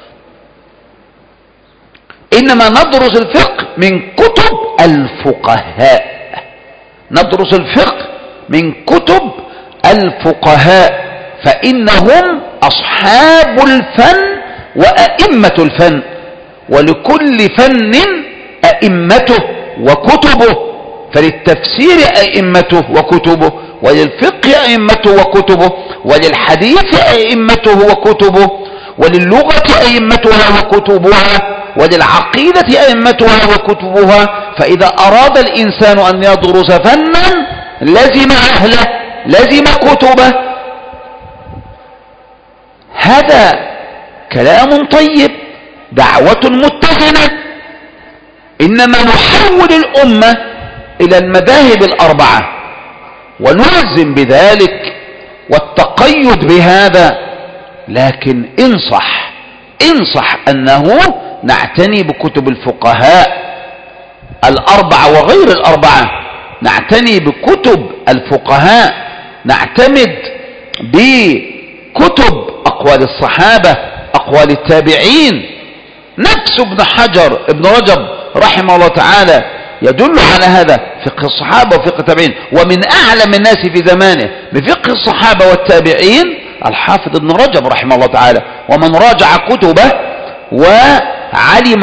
B: إنما ندرس الفقه من كتب الفقهاء، ندرس الفقه من كتب الفقهاء، فإنهم أصحاب الفن وأئمة الفن، ولكل فن أئمته وكتبه، فللتفسير أئمته وكتبه، وللفقه أئمته وكتبه، وللحديث أئمته وكتبه، وللغة أئمتها وكتبها، وللعقيدة أئمتها وكتبها. فإذا أراد الإنسان أن يدرس فنا لزم أهله، لزم كتبه. هذا كلام طيب، دعوة متزنة. إنما نحول الأمة إلى المذاهب الأربعة ونلزم بذلك والتقيد بهذا، لكن انصح أنه نعتني بكتب الفقهاء الأربعة وغير الأربعة، نعتني بكتب الفقهاء، نعتمد بكتب أقوال الصحابة، أقوال التابعين. نفس ابن رجب رحمه الله تعالى يدل على هذا، فقه الصحابة وفقه التابعين. ومن أعلم الناس في زمانه بفقه الصحابة والتابعين الحافظ ابن رجب رحمه الله تعالى. ومن راجع كتبه وعلم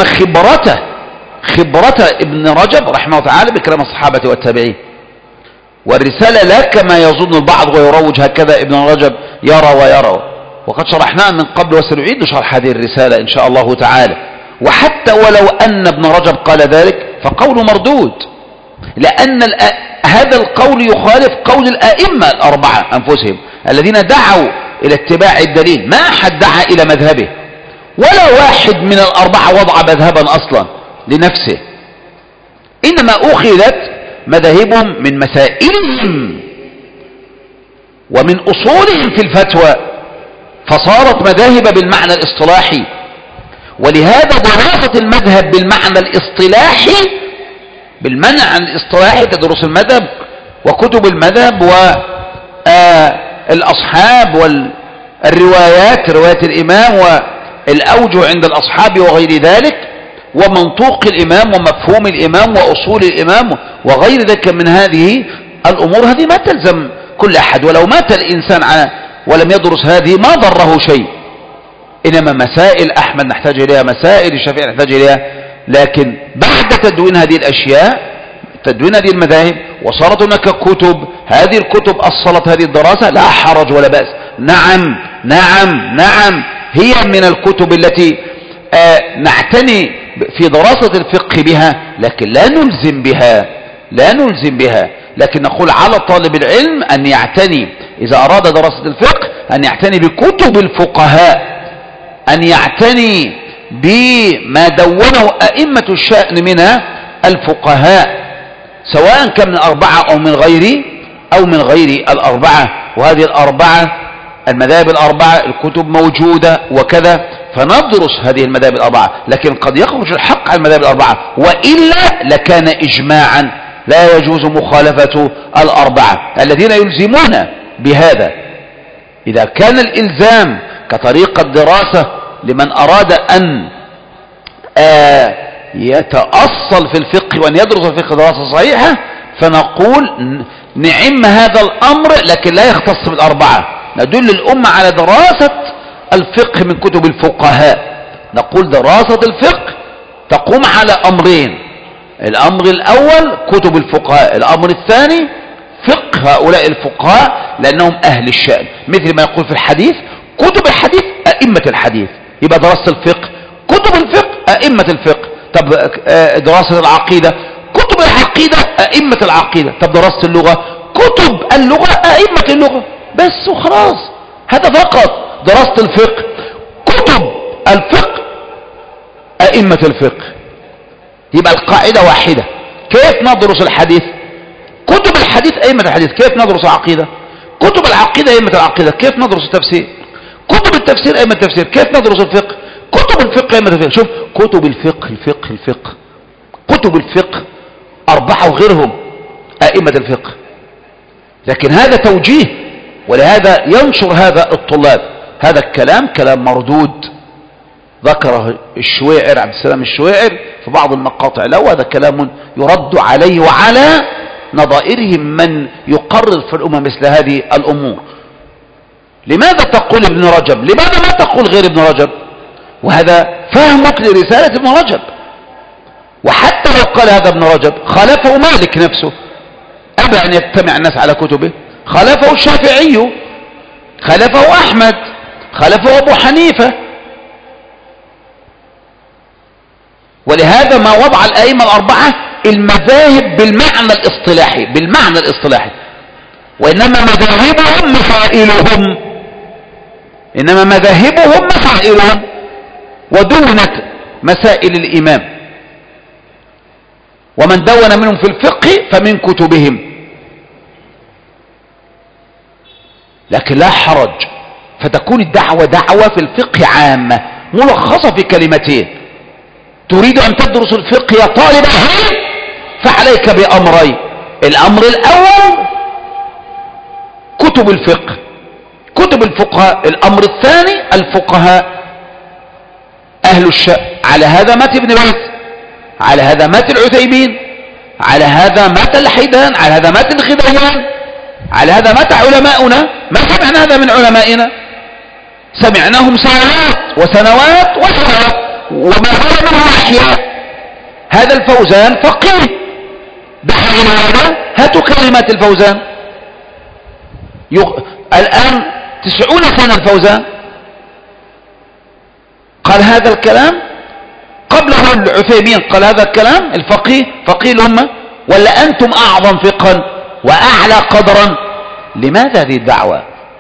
B: خبرة ابن رجب رحمه الله تعالى بكلام الصحابة والتابعين. والرسالة لا كما يظن البعض ويروج هكذا ابن رجب يرى ويرى، وقد شرحناها من قبل وسنعيد شرح هذه الرسالة إن شاء الله تعالى. وحتى ولو أن ابن رجب قال ذلك فقوله مردود، لأن هذا القول يخالف قول الأئمة الأربعة أنفسهم الذين دعوا إلى اتباع الدليل. ما أحد دعا إلى مذهبه، ولا واحد من الأربعة وضع مذهبا أصلا لنفسه، إنما أخذت مذاهبهم من مسائلهم ومن أصولهم في الفتوى، فصارت مذاهب بالمعنى الاصطلاحي. ولهذا دراسة المذهب بالمعنى الاصطلاحي تدرس المذهب وكتب المذهب والأصحاب والروايات، رواية الإمام والأوجه عند الأصحاب وغير ذلك، ومنطوق الإمام ومفهوم الإمام وأصول الإمام وغير ذلك من هذه الأمور. هذه ما تلزم كل أحد، ولو مات الإنسان ولم يدرس هذه ما ضره شيء. إنما مسائل أحمد نحتاج إليها، مسائل الشافعي نحتاج إليها. لكن بعد تدوين هذه الأشياء، تدوين هذه المذاهب، وصارت هناك كتب، هذه الكتب أصلت هذه الدراسة، لا حرج ولا بأس. نعم هي من الكتب التي نعتني في دراسة الفقه بها، لكن لا نلزم بها. لكن نقول على طالب العلم أن يعتني إذا أراد دراسة الفقه أن يعتني بكتب الفقهاء، أن يعتني بما دونه أئمة الشأن من الفقهاء، سواء كان من الأربعة أو من غير الأربعة. وهذه الأربعة المذاهب الأربعة الكتب موجودة وكذا، فندرس هذه المذاهب الأربعة. لكن قد يخرج الحق على المذاهب الأربعة، وإلا لكان إجماعا لا يجوز مخالفة الأربعة الذين يلزمون بهذا. إذا كان الإلزام كطريقة دراسة لمن أراد أن يتأصل في الفقه وأن يدرس الفقه دراسة صحيحة، فنقول نعم هذا الأمر، لكن لا يختص بالأربعة. ندل الأمة على دراسة الفقه من كتب الفقهاء. نقول دراسة الفقه تقوم على أمرين: الأمر الأول كتب الفقهاء، الأمر الثاني فقه هؤلاء الفقهاء لأنهم أهل الشأن. مثل ما يقول في الحديث كتب الحديث أئمة الحديث، يبقى دراسة الفقه كتب الفقه أئمة الفقه. طب دراسة العقيدة كتب العقيدة أئمة العقيدة. طب دراسة اللغة كتب اللغة أئمة اللغة. بس وخلاص، هذا فقط. دراسة الفقه كتب الفقه أئمة الفقه. يبقى القاعدة واحدة. كيف ندرس الحديث؟ كتب الحديث أئمة الحديث. كيف ندرس العقيدة؟ كتب العقيدة أئمة العقيدة. كيف ندرس التفسير؟ كتب التفسير أئمة التفسير. كيف ندرس الفقه؟ كتب الفقه أئمة الفقه. شوف، كتب الفقه كتب الفقه أربعة وغيرهم أئمة الفقه. لكن هذا توجيه، ولهذا ينشر هذا الطلاب. هذا الكلام كلام مردود ذكره الشويعر، عبد السلام الشويعر في بعض المقاطع له. هذا كلام يرد عليه وعلى نظائرهم من يقرر في الأمة مثل هذه الأمور. لماذا تقول ابن رجب؟ لماذا ما تقول غير ابن رجب؟ وهذا فهمك لرسالة ابن رجب. وحتى لو قال هذا ابن رجب خالفه مالك نفسه، أبى أن يجتمع الناس على كتبه، خالفه الشافعي، خالفه أحمد، خالفه أبو حنيفة. ولهذا ما وضع الأئمة الأربعة المذاهب بالمعنى الاصطلاحي، وإنما مذاهبهم مسائلهم ودونت مسائل الإمام. ومن دون منهم في الفقه فمن كتبهم. لكن لا حرج، فتكون الدعوة دعوة في الفقه عامة ملخصة في كلمتين. تريد أن تدرس الفقه يا طالب العلم فعليك بأمرين: الأمر الأول كتب الفقه، كتب الفقهاء. الأمر الثاني الفقهاء أهل الشأن. على هذا مات ابن باز، على هذا مات العثيمين، على هذا مات الحيدان، على هذا مات الخذيان، على هذا مات علماؤنا. ما سمعنا هذا من علمائنا، سمعناهم سنوات وسنوات وسنوات وما هو منه أحياء. هذا الفوزان فقيه، دعنا هذا، هاتوا كلمات الفوزان. الآن 90 سنة الفوزان قال هذا الكلام، قبله العثيمين قال هذا الكلام. الفقيه فقيه الأمة، ولا أنتم أعظم فقها وأعلى قدرا؟ لماذا هذه الدعوة؟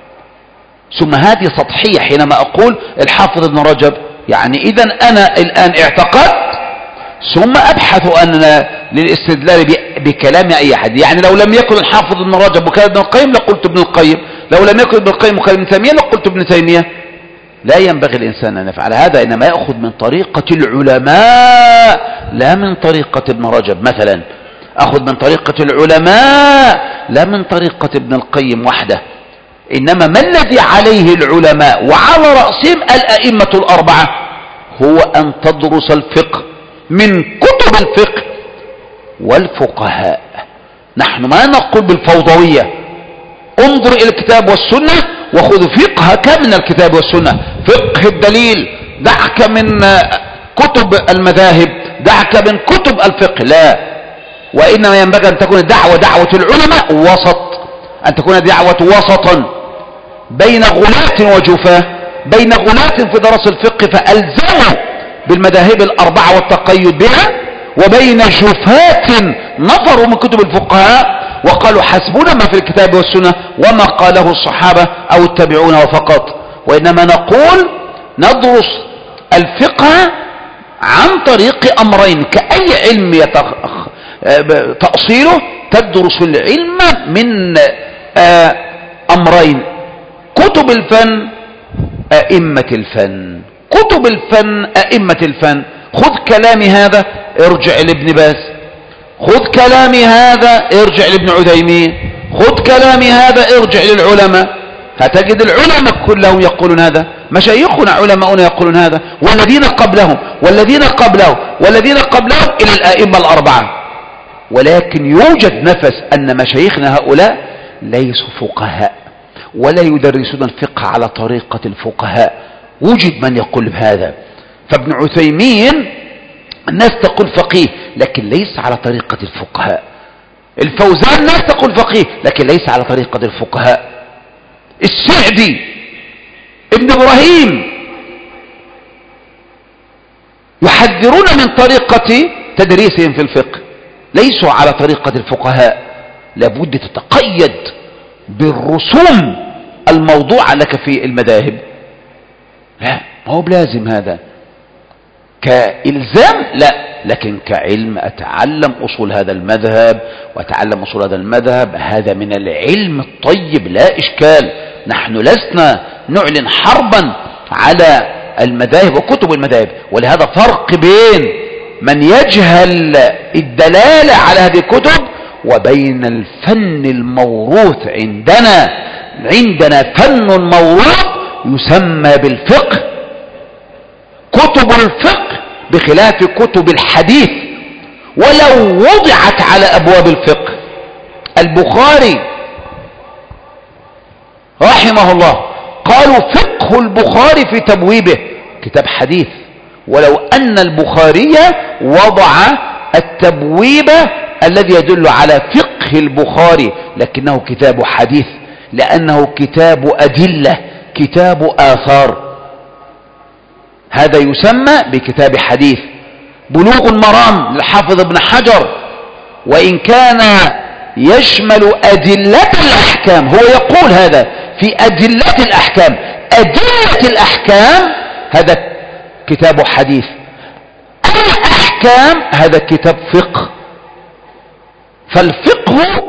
B: ثم هذه سطحية. حينما أقول الحافظ ابن رجب، يعني إذا أنا الآن اعتقدت ثم أبحث أن للاستدلال بكلام أي أحد. يعني لو لم يكن الحافظ ابن رجب وكلام ابن القيم لقلت ابن القيم، لو لم يكن ابن القيم وكلام ابن تيمية لقلت ابن تيمية. لا ينبغي الإنسان أن يفعل هذا، إنما يأخذ من طريقة العلماء لا من طريقة ابن رجب مثلا، أخذ من طريقة العلماء لا من طريقة ابن القيم وحده. إنما ما الذي عليه العلماء وعلى رأسهم الأئمة الأربعة هو أن تدرس الفقه من كتب الفقه والفقهاء. نحن ما نقول بالفوضوية انظر إلى الكتاب والسنة وخذ فقهك من الكتاب والسنة، فقه الدليل، دعك من كتب المذاهب، دعك من كتب الفقه. لا، وإنما ينبغي أن تكون الدعوة دعوة العلماء وسط، أن تكون دعوة وسطا بين غلاة وجفاة، بين غلاة في درس الفقه فألزموا بالمذاهب الأربعة والتقيد بها، وبين جفاة نظروا من كتب الفقهاء وقالوا حسبنا ما في الكتاب والسنة وما قاله الصحابة أو التابعون فقط. وإنما نقول ندرس الفقه عن طريق أمرين كأي علم تأصيله. تدرس العلم من أمرين: كتب الفن، أئمة الفن، كتب الفن، أئمة الفن. خذ كلامي هذا ارجع لابن باز، خذ كلامي هذا ارجع لابن عثيمين، خذ كلامي هذا ارجع للعلماء. هتجد العلماء كلهم يقولون هذا، مشايخنا علماؤنا يقولون هذا، والذين قبلهم والذين قبلهم والذين قبلهم إلى الأئمة الأربعة. ولكن يوجد نفس أن مشايخنا هؤلاء ليسوا فقهاء ولا يدرسون الفقه على طريقة الفقهاء. وجد من يقول بهذا. فابن عثيمين الناس تقول فقيه لكن ليس على طريقة الفقهاء. الفوزان الناس تقول فقيه لكن ليس على طريقة الفقهاء. السعدي، ابن إبراهيم، يحذرون من طريقة تدريسهم في الفقه، ليسوا على طريقة الفقهاء. لابد تتقيد بالرسوم الموضوعة لك في المذاهب. لا، ما هو بلازم هذا كإلزام، لا، لكن كعلم أتعلم أصول هذا المذهب وأتعلم أصول هذا المذهب، هذا من العلم الطيب لا إشكال. نحن لسنا نعلن حربا على المذاهب وكتب المذاهب. ولهذا فرق بين من يجهل الدلالة على هذه الكتب وبين الفن الموروث. عندنا فن موروث يسمى بالفقه، كتب الفقه بخلاف كتب الحديث. ولو وضعت على أبواب الفقه، البخاري رحمه الله قالوا فقه البخاري في تبويبه كتاب حديث، ولو أن البخاري وضع التبويب الذي يدل على فقه البخاري، لكنه كتاب حديث، لأنه كتاب أدلة، كتاب آثار. هذا يسمى بكتاب حديث. بلوغ المرام للحافظ ابن حجر، وإن كان يشمل أدلة الأحكام، هو يقول هذا في أدلة الأحكام، أدلة الأحكام هذا كتاب حديث، الأحكام هذا كتاب فقه. فالفقه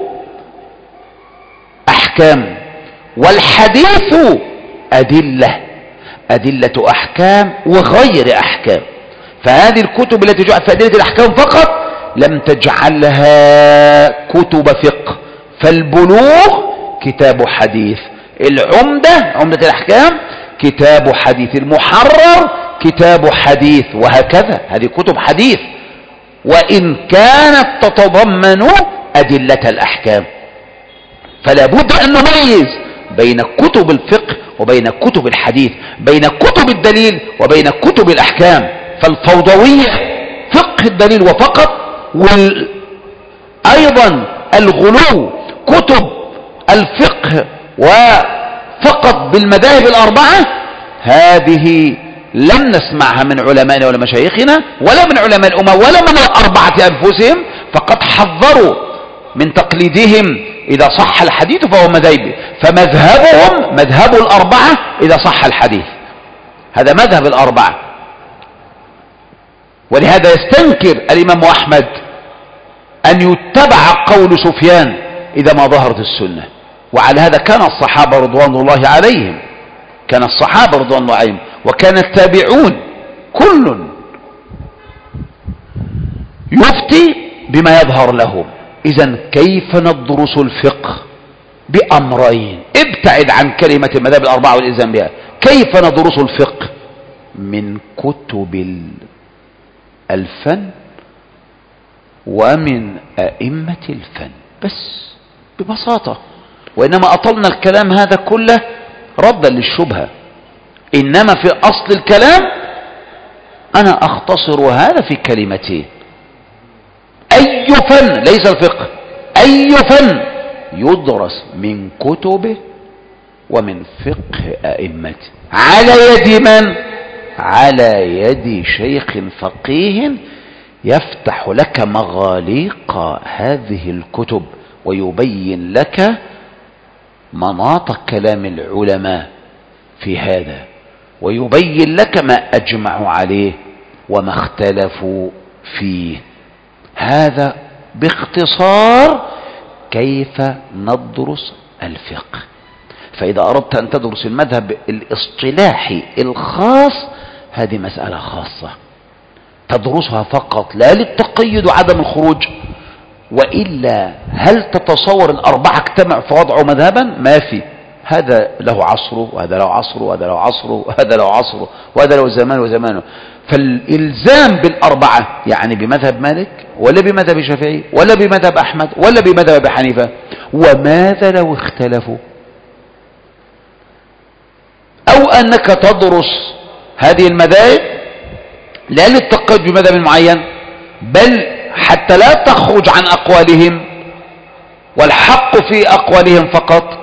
B: أحكام، والحديث أدلة، أدلة أحكام وغير أحكام. فهذه الكتب التي جاءت في أدلة الأحكام فقط لم تجعلها كتب فقه. فالبلوغ كتاب حديث، العمدة عمدة الأحكام كتاب حديث، المحرر كتاب حديث، وهكذا. هذه كتب حديث وإن كانت تتضمن أدلة الأحكام. فلا بد أن نميز بين كتب الفقه وبين كتب الحديث، بين كتب الدليل وبين كتب الأحكام. فالفوضوية فقه الدليل وفقط، وأيضا الغلو كتب الفقه وفقط بالمذاهب الأربعة، هذه لم نسمعها من علمائنا ولا مشايخنا ولا من علماء الأمة ولا من الأربعة أنفسهم، فقد حذروا من تقليدهم. إذا صح الحديث فهو مذهبي، فمذهبهم مذهب الأربعة إذا صح الحديث، هذا مذهب الأربعة. ولهذا يستنكر الإمام أحمد أن يتبع قول سفيان إذا ما ظهرت السنة. وعلى هذا كان الصحابة رضوان الله عليهم، كان الصحابة رضوان الله عليهم، وكان التابعون كل يفتي بما يظهر لهم. إذن كيف ندرس الفقه؟ بأمرين، ابتعد عن كلمة المذاهب الأربعة والإلزام بها. كيف ندرس الفقه؟ من كتب الفن ومن أئمة الفن، بس ببساطة. وإنما أطلنا الكلام هذا كله ردا للشبهة، إنما في أصل الكلام أنا أختصر هذا في كلمتين: أي فن، ليس الفقه، أي فن يدرس من كتبه ومن فقه أئمته، على يد من؟ على يد شيخ فقيه يفتح لك مغاليق هذه الكتب ويبين لك مناط كلام العلماء في هذا، ويبين لك ما أجمعوا عليه وما اختلفوا فيه. هذا باختصار كيف ندرس الفقه. فإذا أردت أن تدرس المذهب الاصطلاحي الخاص، هذه مسألة خاصة تدرسها فقط، لا للتقيد وعدم الخروج. وإلا هل تتصور الأربعة اجتمعوا فوضعوا مذهبا؟ ما في، هذا له عصره وهذا له عصره وهذا له عصره وهذا له عصره وهذا له زمان وزمانه. فالإلزام بالأربعة يعني بمذهب مالك ولا بمذهب الشافعي ولا بمذهب أحمد ولا بمذهب أبي حنيفة. وماذا لو اختلفوا؟ أو أنك تدرس هذه المذاهب لا للتقيد بمذهب معين، بل حتى لا تخرج عن أقوالهم والحق في أقوالهم فقط.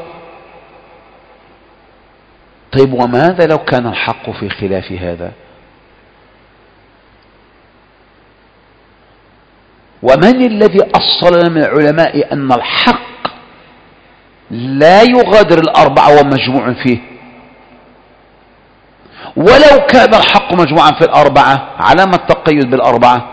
B: طيب وماذا لو كان الحق في خلاف هذا؟ ومن الذي أصل من العلماء أن الحق لا يغادر الأربعة ومجموع فيه؟ ولو كان الحق مجموعا في الأربعة، على ما التقيد بالأربعة؟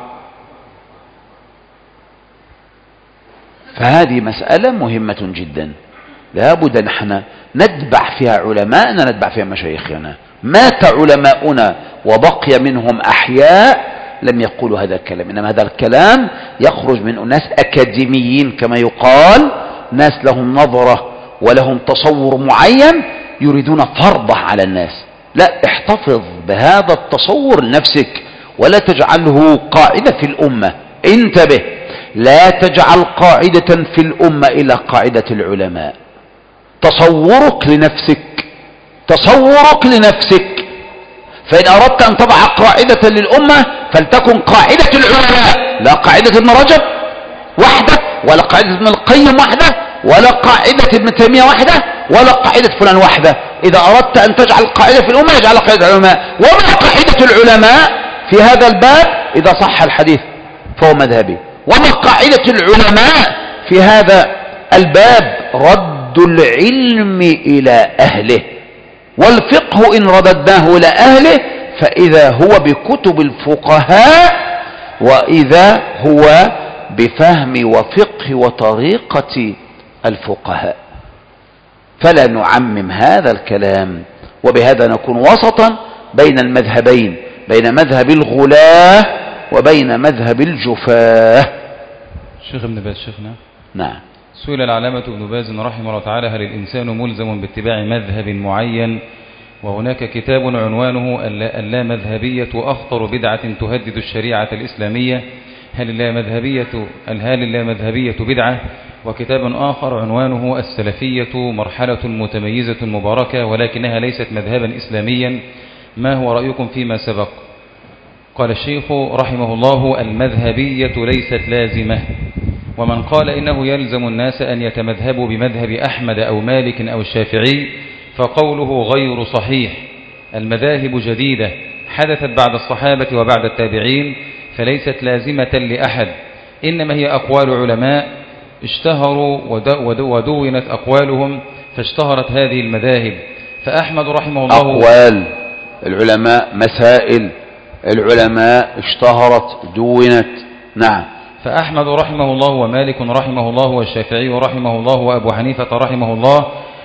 B: فهذه مسألة مهمة جدا، لا بد نحن نتبع فيها علماءنا، نتبع فيها مشايخنا. مات علماؤنا وبقي منهم أحياء لم يقولوا هذا الكلام، إنما هذا الكلام يخرج من أناس أكاديميين كما يقال، ناس لهم نظرة ولهم تصور معين يريدون فرضه على الناس. لا، احتفظ بهذا التصور لنفسك ولا تجعله قاعدة في الأمة. انتبه، لا تجعل قاعدة في الأمة إلى قاعدة العلماء. تصورك لنفسك، تصورك لنفسك. فإن أردت أن تضع قاعدة للأمة فلتكن قاعدة العلماء لا قاعدة ابن رجب وحده، ولا قاعدة ابن القيم وحده، ولا قاعدة ابن تيمية وحده، ولا قاعدة فلان وحده. إذا أردت أن تجعل قاعدة في الأمة اجعل قاعدة العلماء. وما قاعدة العلماء في هذا الباب؟ إذا صح الحديث فهو مذهبي. وما قاعدة العلماء في هذا الباب؟ رد العلم إلى أهله، والفقه إن رددناه إلى أهله فإذا هو بكتب الفقهاء، وإذا هو بفهم وفقه وطريقة الفقهاء. فلا نعمم هذا الكلام، وبهذا نكون وسطا بين المذهبين، بين مذهب الغلاة وبين مذهب الجفاة.
A: شيخ ابن باز شيخنا.
B: نعم.
A: سئل العلامة ابن باز رحمه الله تعالى: هل الإنسان ملزم باتباع مذهب معين؟ وهناك كتاب عنوانه اللامذهبية أخطر بدعة تهدد الشريعة الإسلامية، هل اللامذهبية بدعة؟ وكتاب آخر عنوانه السلفية مرحلة متميزة مباركة ولكنها ليست مذهبا إسلاميا، ما هو رأيكم فيما سبق؟ قال الشيخ رحمه الله: المذهبية ليست لازمة، ومن قال إنه يلزم الناس أن يتمذهبوا بمذهب أحمد أو مالك أو الشافعي فقوله غير صحيح. المذاهب جديدة حدثت بعد الصحابة وبعد التابعين، فليست لازمة لأحد، إنما هي أقوال علماء اشتهروا ودونت أقوالهم فاشتهرت هذه المذاهب. فأحمد رحمه الله
B: أقوال العلماء، مسائل العلماء اشتهرت دونت. نعم.
A: فأحمد رحمه الله ومالك رحمه الله والشافعي رحمه الله وأبو حنيفة رحمه الله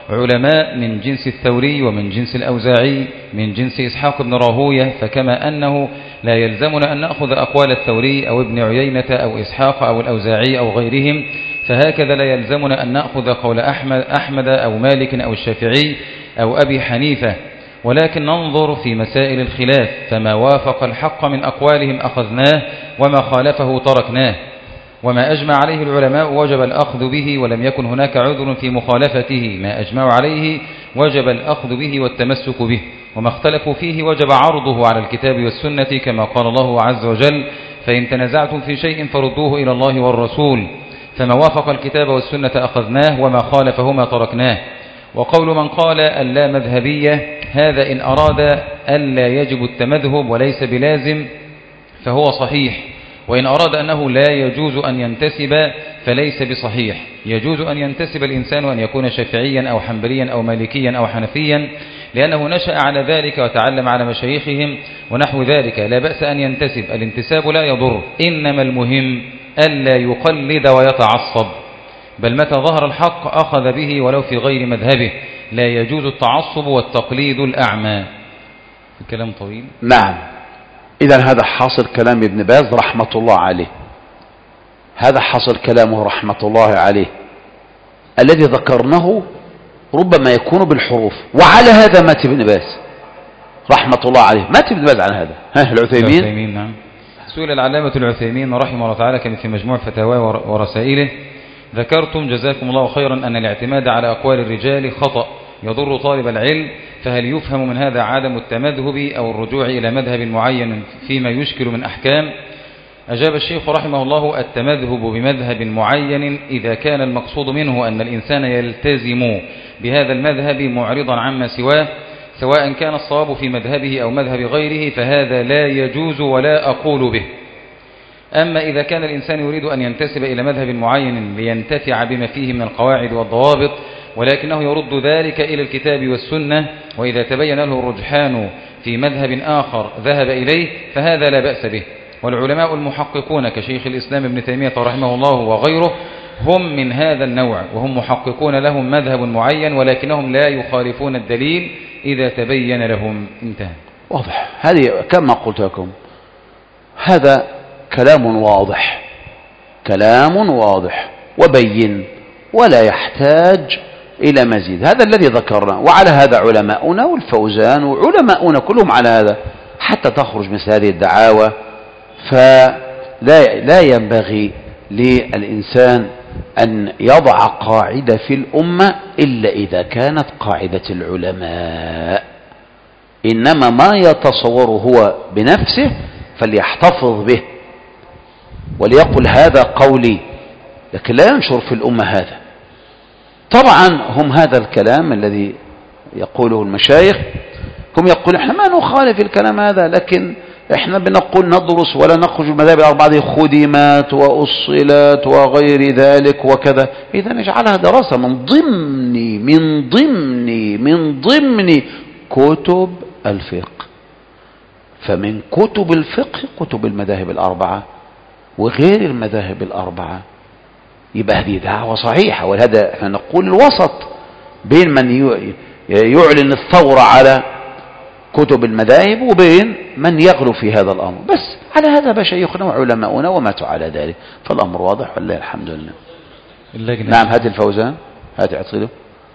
A: علماء من جنس الثوري ومن جنس الأوزاعي من جنس إسحاق بن راهوية، فكما أنه لا يلزمنا أن نأخذ أقوال الثوري أو ابن عيينة أو إسحاق أو الأوزاعي أو غيرهم، فهكذا لا يلزمنا أن نأخذ قول أحمد أو مالك أو الشافعي أو أبي حنيفة، ولكن ننظر في مسائل الخلاف، فما وافق الحق من أقوالهم أخذناه وما خالفه تركناه، وما أجمع عليه العلماء وجب الأخذ به، ولم يكن هناك عذر في مخالفته. ما أجمعوا عليه وجب الأخذ به والتمسك به، وما اختلفوا فيه وجب عرضه على الكتاب والسنة، كما قال الله عز وجل: فإن تنازعتم في شيء فردوه إلى الله والرسول. فما وافق الكتاب والسنة أخذناه وما خالفهما تركناه. وقول من قال اللا مذهبية هذا إن أراد ألا يجب التمذهب وليس بلازم فهو صحيح، وإن أراد أنه لا يجوز أن ينتسب فليس بصحيح. يجوز أن ينتسب الإنسان أن يكون شافعيا أو حنبليا أو مالكيا أو حنفيا لأنه نشأ على ذلك وتعلم على مشايخهم ونحو ذلك، لا بأس أن ينتسب، الانتساب لا يضر، إنما المهم ألا يقلد ويتعصب، بل متى ظهر الحق أخذ به ولو في غير مذهبه، لا يجوز التعصب والتقليد الأعمى. الكلام طويل.
B: نعم. إذا هذا حاصل كلام ابن باز رحمة الله عليه، هذا حاصل كلامه رحمة الله عليه الذي ذكرناه ربما يكون بالحروف. وعلى هذا مات ابن باز رحمة الله عليه، مات ابن باز على هذا. العثيمين.
A: نعم. سئل العلامة العثيمين رحمه الله تعالى كان في مجموع فتاواه ورسائله: ذكرتم جزاكم الله خيرا أن الاعتماد على أقوال الرجال خطأ يضر طالب العلم، فهل يفهم من هذا عدم التمذهب أو الرجوع إلى مذهب معين فيما يشكل من أحكام؟ أجاب الشيخ رحمه الله: التمذهب بمذهب معين إذا كان المقصود منه أن الإنسان يلتزم بهذا المذهب معرضا عما سواه، سواء كان الصواب في مذهبه أو مذهب غيره، فهذا لا يجوز ولا أقول به. أما إذا كان الإنسان يريد أن ينتسب إلى مذهب معين لينتفع بما فيه من القواعد والضوابط، ولكنه يرد ذلك إلى الكتاب والسنة، وإذا تبين له الرجحان في مذهب آخر ذهب إليه، فهذا لا بأس به. والعلماء المحققون كشيخ الإسلام ابن تيمية رحمه الله وغيره هم من هذا النوع، وهم محققون لهم مذهب معين ولكنهم لا يخالفون الدليل إذا تبين لهم. انتهى.
B: واضح. هذه كما قلت لكم هذا كلام واضح، كلام واضح وبين ولا يحتاج إلى مزيد. هذا الذي ذكرنا، وعلى هذا علماؤنا والفوزان وعلماؤنا كلهم على هذا، حتى تخرج مثل هذه الدعاوى. فلا ينبغي للإنسان أن يضع قاعدة في الأمة إلا إذا كانت قاعدة العلماء، إنما ما يتصور هو بنفسه فليحتفظ به وليقل هذا قولي، لكن لا ينشر في الأمة هذا. طبعا هم هذا الكلام الذي يقوله المشايخ، هم يقول احنا ما نخالف الكلام هذا، لكن احنا بنقول ندرس ولا نخرج المذاهب الأربعة دي خدمات وأصلات وغير ذلك وكذا. إذا نجعلها دراسة من ضمن كتب الفقه. فمن كتب الفقه كتب المذاهب الأربعة وغير المذاهب الأربعة. يبقى هذه دعوة صحيحة، ولهذا احنا نقول الوسط بين من يعلن الثورة على كتب المذاهب وبين من يغلو في هذا الأمر. بس على هذا مشايخنا وعلماؤنا وماتوا على ذلك، فالأمر واضح والله الحمد لله. نعم، هات الفوزان، هات اعطيه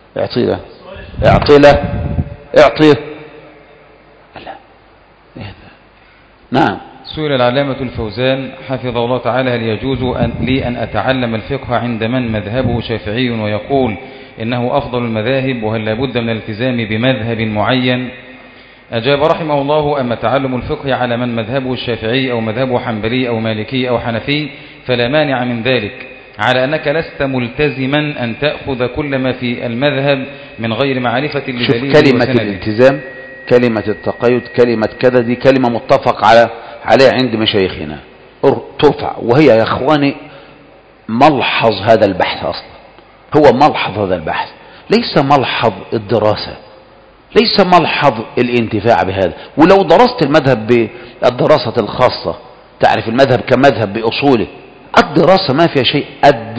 B: نعم.
A: سئل العلامة الفوزان حفظه الله تعالى: هل يجوز لي أن أتعلم الفقه عند من مذهبه شافعي ويقول إنه أفضل المذاهب، وهل لابد من الالتزام بمذهب معين؟ أجاب رحمه الله: أما تعلم الفقه على من مذهبه الشافعي أو مذهبه حنبلي أو مالكي أو حنفي فلا مانع من ذلك، على أنك لست ملتزما أن تأخذ كل ما في المذهب من غير معرفة لدليل.
B: كلمة الالتزام، كلمة التقيد، كلمة كذا، دي كلمة متفق عليها عند مشايخنا ترفع، وهي يا اخواني ملحظ هذا البحث اصلا. هو ملحظ هذا البحث، ليس ملحظ الدراسة، ليس ملحظ الانتفاع بهذا. ولو درست المذهب بالدراسة الخاصة تعرف المذهب كمذهب بأصوله، الدراسة ما فيها شيء.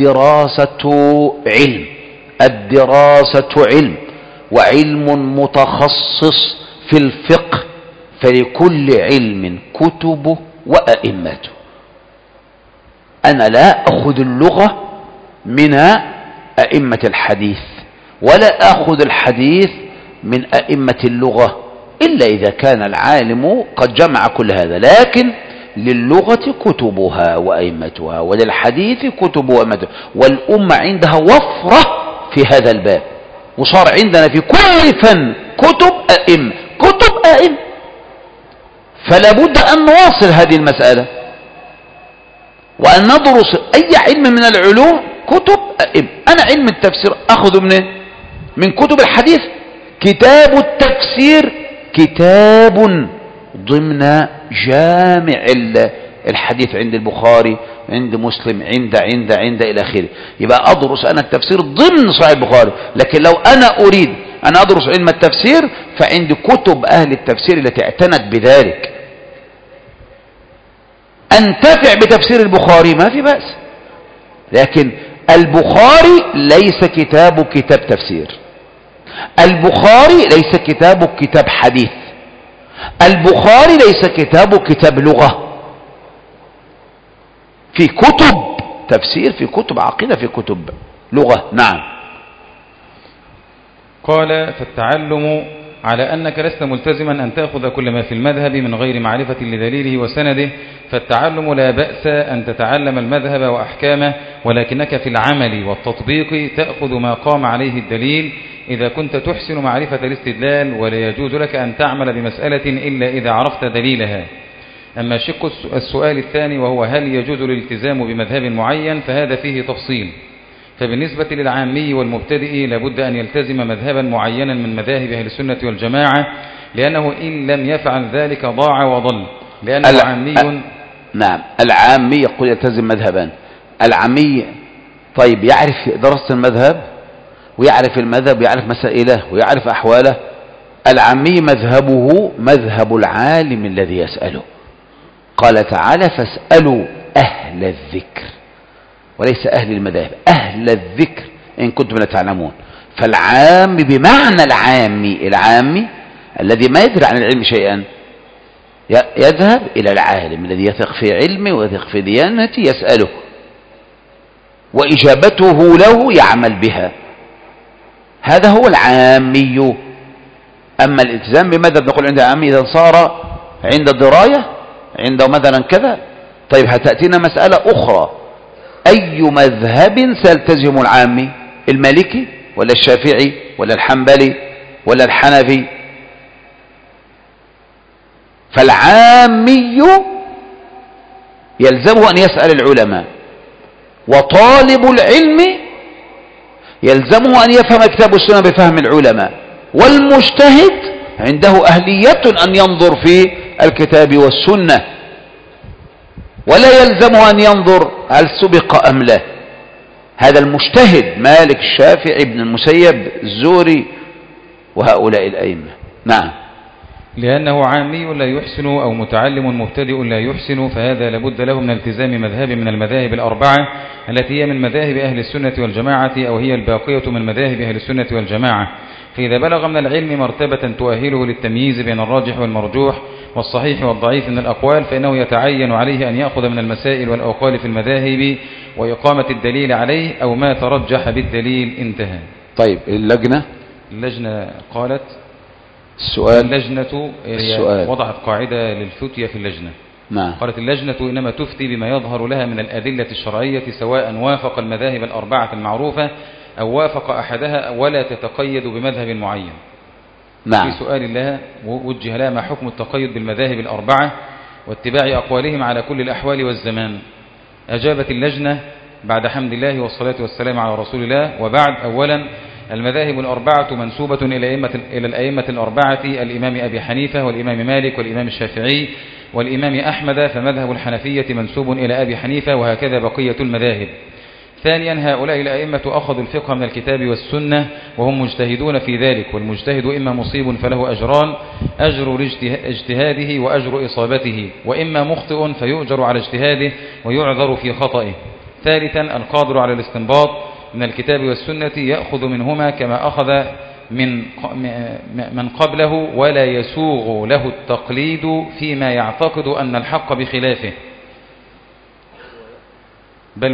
B: الدراسة علم وعلم متخصص في الفقه، فلكل علم كتبه وأئمته. أنا لا أخذ اللغة من أئمة الحديث ولا أخذ الحديث من أئمة اللغة إلا إذا كان العالم قد جمع كل هذا. لكن للغة كتبها وأئمتها وللحديث كتب وأئمتها، والأمة عندها وفرة في هذا الباب، وصار عندنا في كل فن كتب أئمة. فلا بد أن نواصل هذه المسألة وأن ندرس أي علم من العلوم كتب أئمة. أنا علم التفسير أخذ من كتب الحديث. كتاب التفسير كتاب ضمن جامع الحديث عند البخاري، عند مسلم، عند إلى آخره. يبقى أدرس أنا التفسير ضمن صحيح البخاري. لكن لو أنا أريد أن أدرس علم التفسير فعندي كتب أهل التفسير التي اعتنت بذلك. أنتفع بتفسير البخاري ما في بأس، لكن البخاري ليس كتاب تفسير، البخاري ليس كتاب حديث، البخاري ليس كتاب لغة. في كتب تفسير، في كتب عقيدة، في كتب لغة. نعم.
A: قال: فالتعلم على أنك لست ملتزما أن تأخذ كل ما في المذهب من غير معرفة لدليله وسنده، فالتعلم لا بأس أن تتعلم المذهب وأحكامه، ولكنك في العمل والتطبيق تأخذ ما قام عليه الدليل إذا كنت تحسن معرفة الاستدلال، ولا يجوز لك أن تعمل بمسألة إلا إذا عرفت دليلها. أما شق السؤال الثاني وهو هل يجوز الالتزام بمذهب معين، فهذا فيه تفصيل. فبالنسبة للعامي والمبتدئ لابد أن يلتزم مذهبا معينا من مذاهب أهل السنة والجماعة، لأنه إن لم يفعل ذلك ضاع وضل، لأنه عامي.
B: نعم، العامي يقول يلتزم مذهبا. العامي طيب يعرف دراسة المذهب ويعرف المذهب ويعرف مسائله ويعرف أحواله. العامي مذهبه مذهب العالم الذي يسأله. قال تعالى: فاسألوا أهل الذكر، وليس أهل المذاهب، أهل الذكر إن كنتم لا تعلمون. فالعام بمعنى العامي الذي ما يدري عن العلم شيئا يذهب إلى العالم الذي يثق في علمه ويثق في ديانته يسأله، وإجابته له يعمل بها. هذا هو العامي. أما الالتزام بمذهب نقول عند العامي إذا صار عند الدراية عنده مثلا كذا. طيب هتأتينا مسألة أخرى: أي مذهب سيلتزم العامي؟ المالكي ولا الشافعي ولا الحنبلي ولا الحنفي؟ فالعامي يلزمه أن يسأل العلماء، وطالب العلم يلزمه أن يفهم كتاب السنة بفهم العلماء، والمجتهد عنده أهلية أن ينظر في الكتاب والسنة، ولا يلزمه أن ينظر هل سبق أم لا. هذا المجتهد مالك، الشافعي، ابن المسيب، الزهري، وهؤلاء الأئمة. نعم.
A: لأنه عامي لا يحسن أو متعلم مبتدئ لا يحسن، فهذا لابد له من التزام مذهب من المذاهب الأربعة التي هي من مذاهب أهل السنة والجماعة، أو هي الباقية من مذاهب أهل السنة والجماعة. فإذا بلغ من العلم مرتبة تؤهله للتمييز بين الراجح والمرجوح والصحيح والضعيف من الأقوال، فإنه يتعين عليه أن يأخذ من المسائل والأقوال في المذاهب وإقامة الدليل عليه أو ما ترجح بالدليل. انتهى.
B: طيب
A: اللجنة قالت
B: السؤال
A: وضعت قاعدة للفتية في اللجنة.
B: نعم.
A: قالت اللجنة إنما تفتي بما يظهر لها من الأدلة الشرعية، سواء وافق المذاهب الأربعة المعروفة أو وافق أحدها، ولا تتقيد بمذهب معين.
B: نعم.
A: في سؤال لها وجه لها ما حكم التقيد بالمذاهب الأربعة واتباع أقوالهم على كل الأحوال والزمان. أجابت اللجنة بعد حمد الله والصلاة والسلام على رسول الله وبعد: أولا، المذاهب الأربعة منسوبة إلى الأئمة الأربعة، الإمام أبي حنيفة والإمام مالك والإمام الشافعي والإمام أحمد، فمذهب الحنفية منسوب إلى أبي حنيفة، وهكذا بقية المذاهب. ثانيا، هؤلاء الأئمة أخذوا الفقه من الكتاب والسنة وهم مجتهدون في ذلك، والمجتهد إما مصيب فله أجران: أجر اجتهاده وأجر إصابته، وإما مخطئ فيؤجر على اجتهاده ويعذر في خطئه. ثالثا، القادر على الاستنباط من الكتاب والسنة يأخذ منهما كما أخذ من قبله، ولا يسوغ له التقليد فيما يعتقد أن الحق بخلافه، بل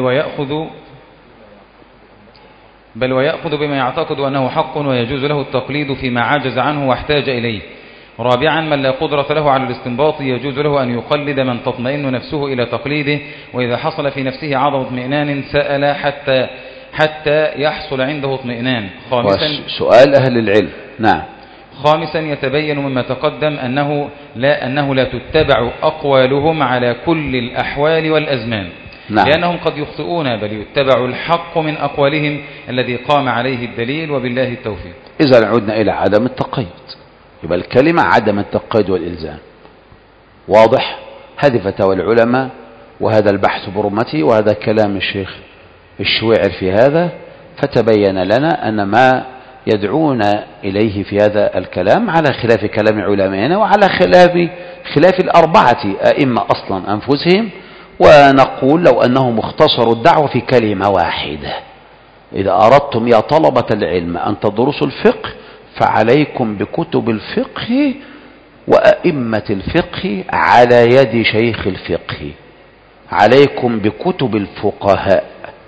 A: ويأخذ بما يعتقد أنه حق، ويجوز له التقليد فيما عجز عنه واحتاج إليه. رابعا، من لا قدرة له على الاستنباط يجوز له أن يقلد من تطمئن نفسه إلى تقليده، وإذا حصل في نفسه عدم اطمئنان سأل حتى يحصل عنده اطمئنان.
B: سؤال أهل العلم. نعم.
A: خامسا، يتبين مما تقدم أنه لا تتبع أقوالهم على كل الأحوال والأزمان. نعم. لأنهم قد يخطئون، بل يتبع الحق من أقوالهم الذي قام عليه الدليل، وبالله التوفيق.
B: إذا عدنا إلى عدم التقيد، يبقى الكلمة عدم التقيد والإلزام. واضح؟ هذه فتاوى العلماء، وهذا البحث برمته، وهذا كلام الشيخ الشويعر في هذا، فتبين لنا أن ما يدعون إليه في هذا الكلام على خلاف كلام علمائنا، وعلى خلاف الأربعة أئمة أصلا أنفسهم. ونقول لو أنهم اختصروا الدعوة في كلمة واحدة: إذا أردتم يا طلبة العلم أن تدرسوا الفقه فعليكم بكتب الفقه وأئمة الفقه على يد شيخ الفقه، عليكم بكتب الفقهاء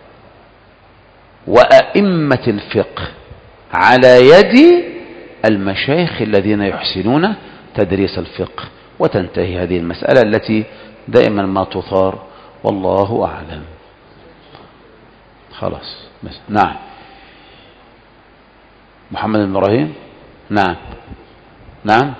B: وأئمة الفقه على يد المشايخ الذين يحسنون تدريس الفقه. وتنتهي هذه المسألة التي دائما ما تثار، والله أعلم. خلاص. نعم. محمد بن إبراهيم. نعم. نعم.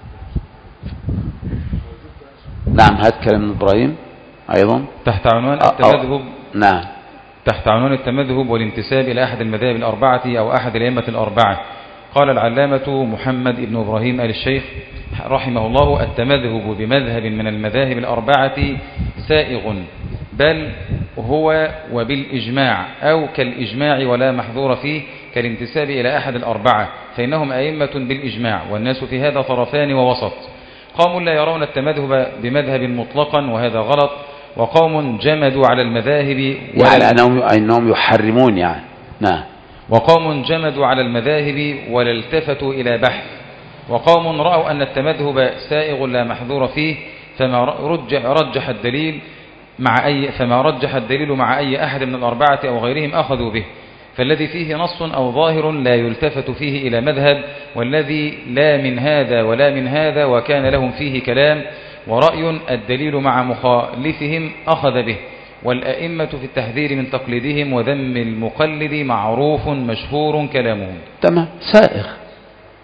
B: نعم. هات كلام ابن إبراهيم أيضا
A: تحت عنوان التمذهب.
B: نعم.
A: تحت عنوان التمذهب والانتساب إلى أحد المذاهب الأربعة أو أحد الأئمة الأربعة. قال العلامة محمد بن إبراهيم آل الشيخ رحمه الله: التمذهب بمذهب من المذاهب الأربعة سائغ، بل هو وبالإجماع أو كالإجماع ولا محظور فيه، كالانتساب إلى أحد الأربعة، فإنهم أئمة بالإجماع، والناس في هذا طرفان ووسط. قوم لا يرون التمذهب بمذهب مطلقا، وهذا غلط، وقوم جمدوا على المذاهب
B: يعني أنهم يحرمون يعني. نعم.
A: وقوم جمدوا على المذاهب ولا التفتوا إلى بحث، وقوم رأوا أن التمذهب سائغ لا محظور فيه، فما رجح الدليل مع أي أحد من الأربعة أو غيرهم أخذوا به، فالذي فيه نص أو ظاهر لا يلتفت فيه إلى مذهب، والذي لا من هذا ولا من هذا وكان لهم فيه كلام ورأي الدليل مع مخالفهم أخذ به. والأئمة في التحذير من تقليدهم وذم المقلد معروف مشهور كلامهم.
B: تمام. سائغ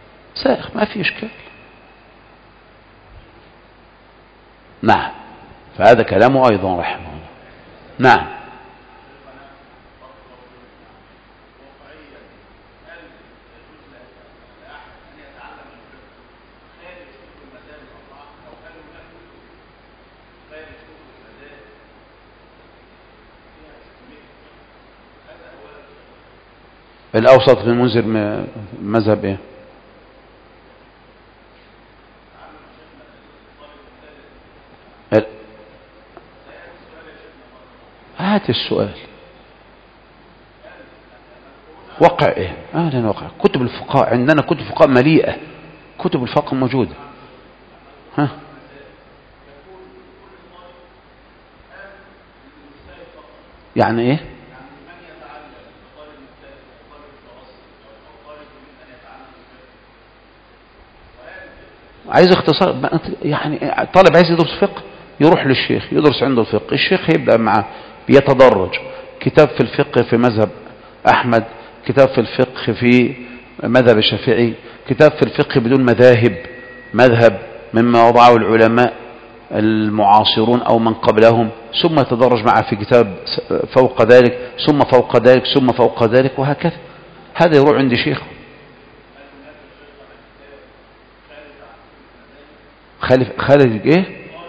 B: ما في إشكال. نعم. فهذا كلامه أيضا رحمه الله. نعم. الأوسط في المنذر مذهب إيه؟ هات السؤال. وقع إيه؟ أهلا وقع. كتب الفقهاء عندنا كتب الفقهاء مليئة، كتب الفقه موجودة. ها؟ يعني إيه؟ عايز اختصار يعني. طالب عايز يدرس فقه يروح للشيخ يدرس عنده الفقه، الشيخ يبدأ معه بيتدرج، كتاب في الفقه في مذهب أحمد، كتاب في الفقه في مذهب الشافعي، كتاب في الفقه بدون مذهب مما وضعه العلماء المعاصرون أو من قبلهم، ثم يتدرج معه في كتاب فوق ذلك ثم فوق ذلك ثم فوق ذلك وهكذا. هذا يروح عند شيخ. خالد ايه؟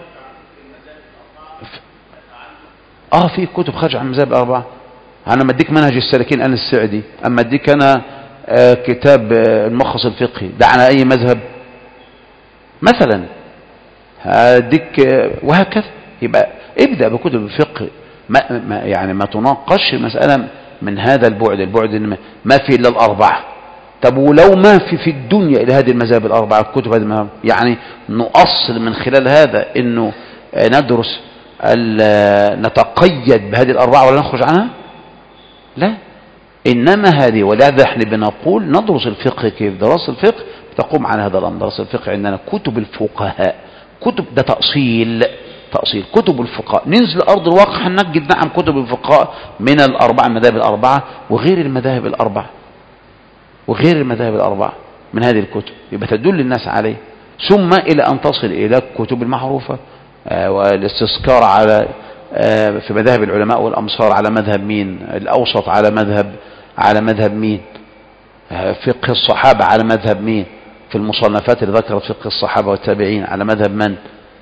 B: في كتب خارج عن المذاهب الأربعة. انا ما اديك منهج السالكين انا السعدي، اما اديك انا كتاب الملخص الفقهي ده على اي مذهب مثلا، هديك وهكذا. يبقى ابدأ بكتب الفقه، ما تناقش المسألة من هذا البعد إن ما في إلا الأربعة. طب ولو ما في الدنيا إلى هذه المذاهب الأربعة كتب هذه المذاهب، يعني نؤصل من خلال هذا إنه ندرس نتقيد بهذه الأربعة ولا نخرج عنها؟ لا، إنما هذه. ولهذا احنا بنقول ندرس الفقه. كيف دراسة الفقه تقوم على هذا الأمر؟ دراسة الفقه عندنا كتب الفقهاء، كتب ده تأصيل كتب الفقهاء. ننزل أرض الواقع هنجد نعم كتب الفقهاء من المذاهب الأربعة وغير المذاهب الأربعة من هذه الكتب، يبقى تدل الناس عليه، ثم إلى أن تصل إلى الكتب المعروفة والاستذكار على في مذاهب العلماء والأمصار على مذهب مين، الأوسط على مذهب مين، فقه الصحابة على مذهب مين، في المصنفات اللي ذكرت فقه الصحابة والتابعين على مذهب من.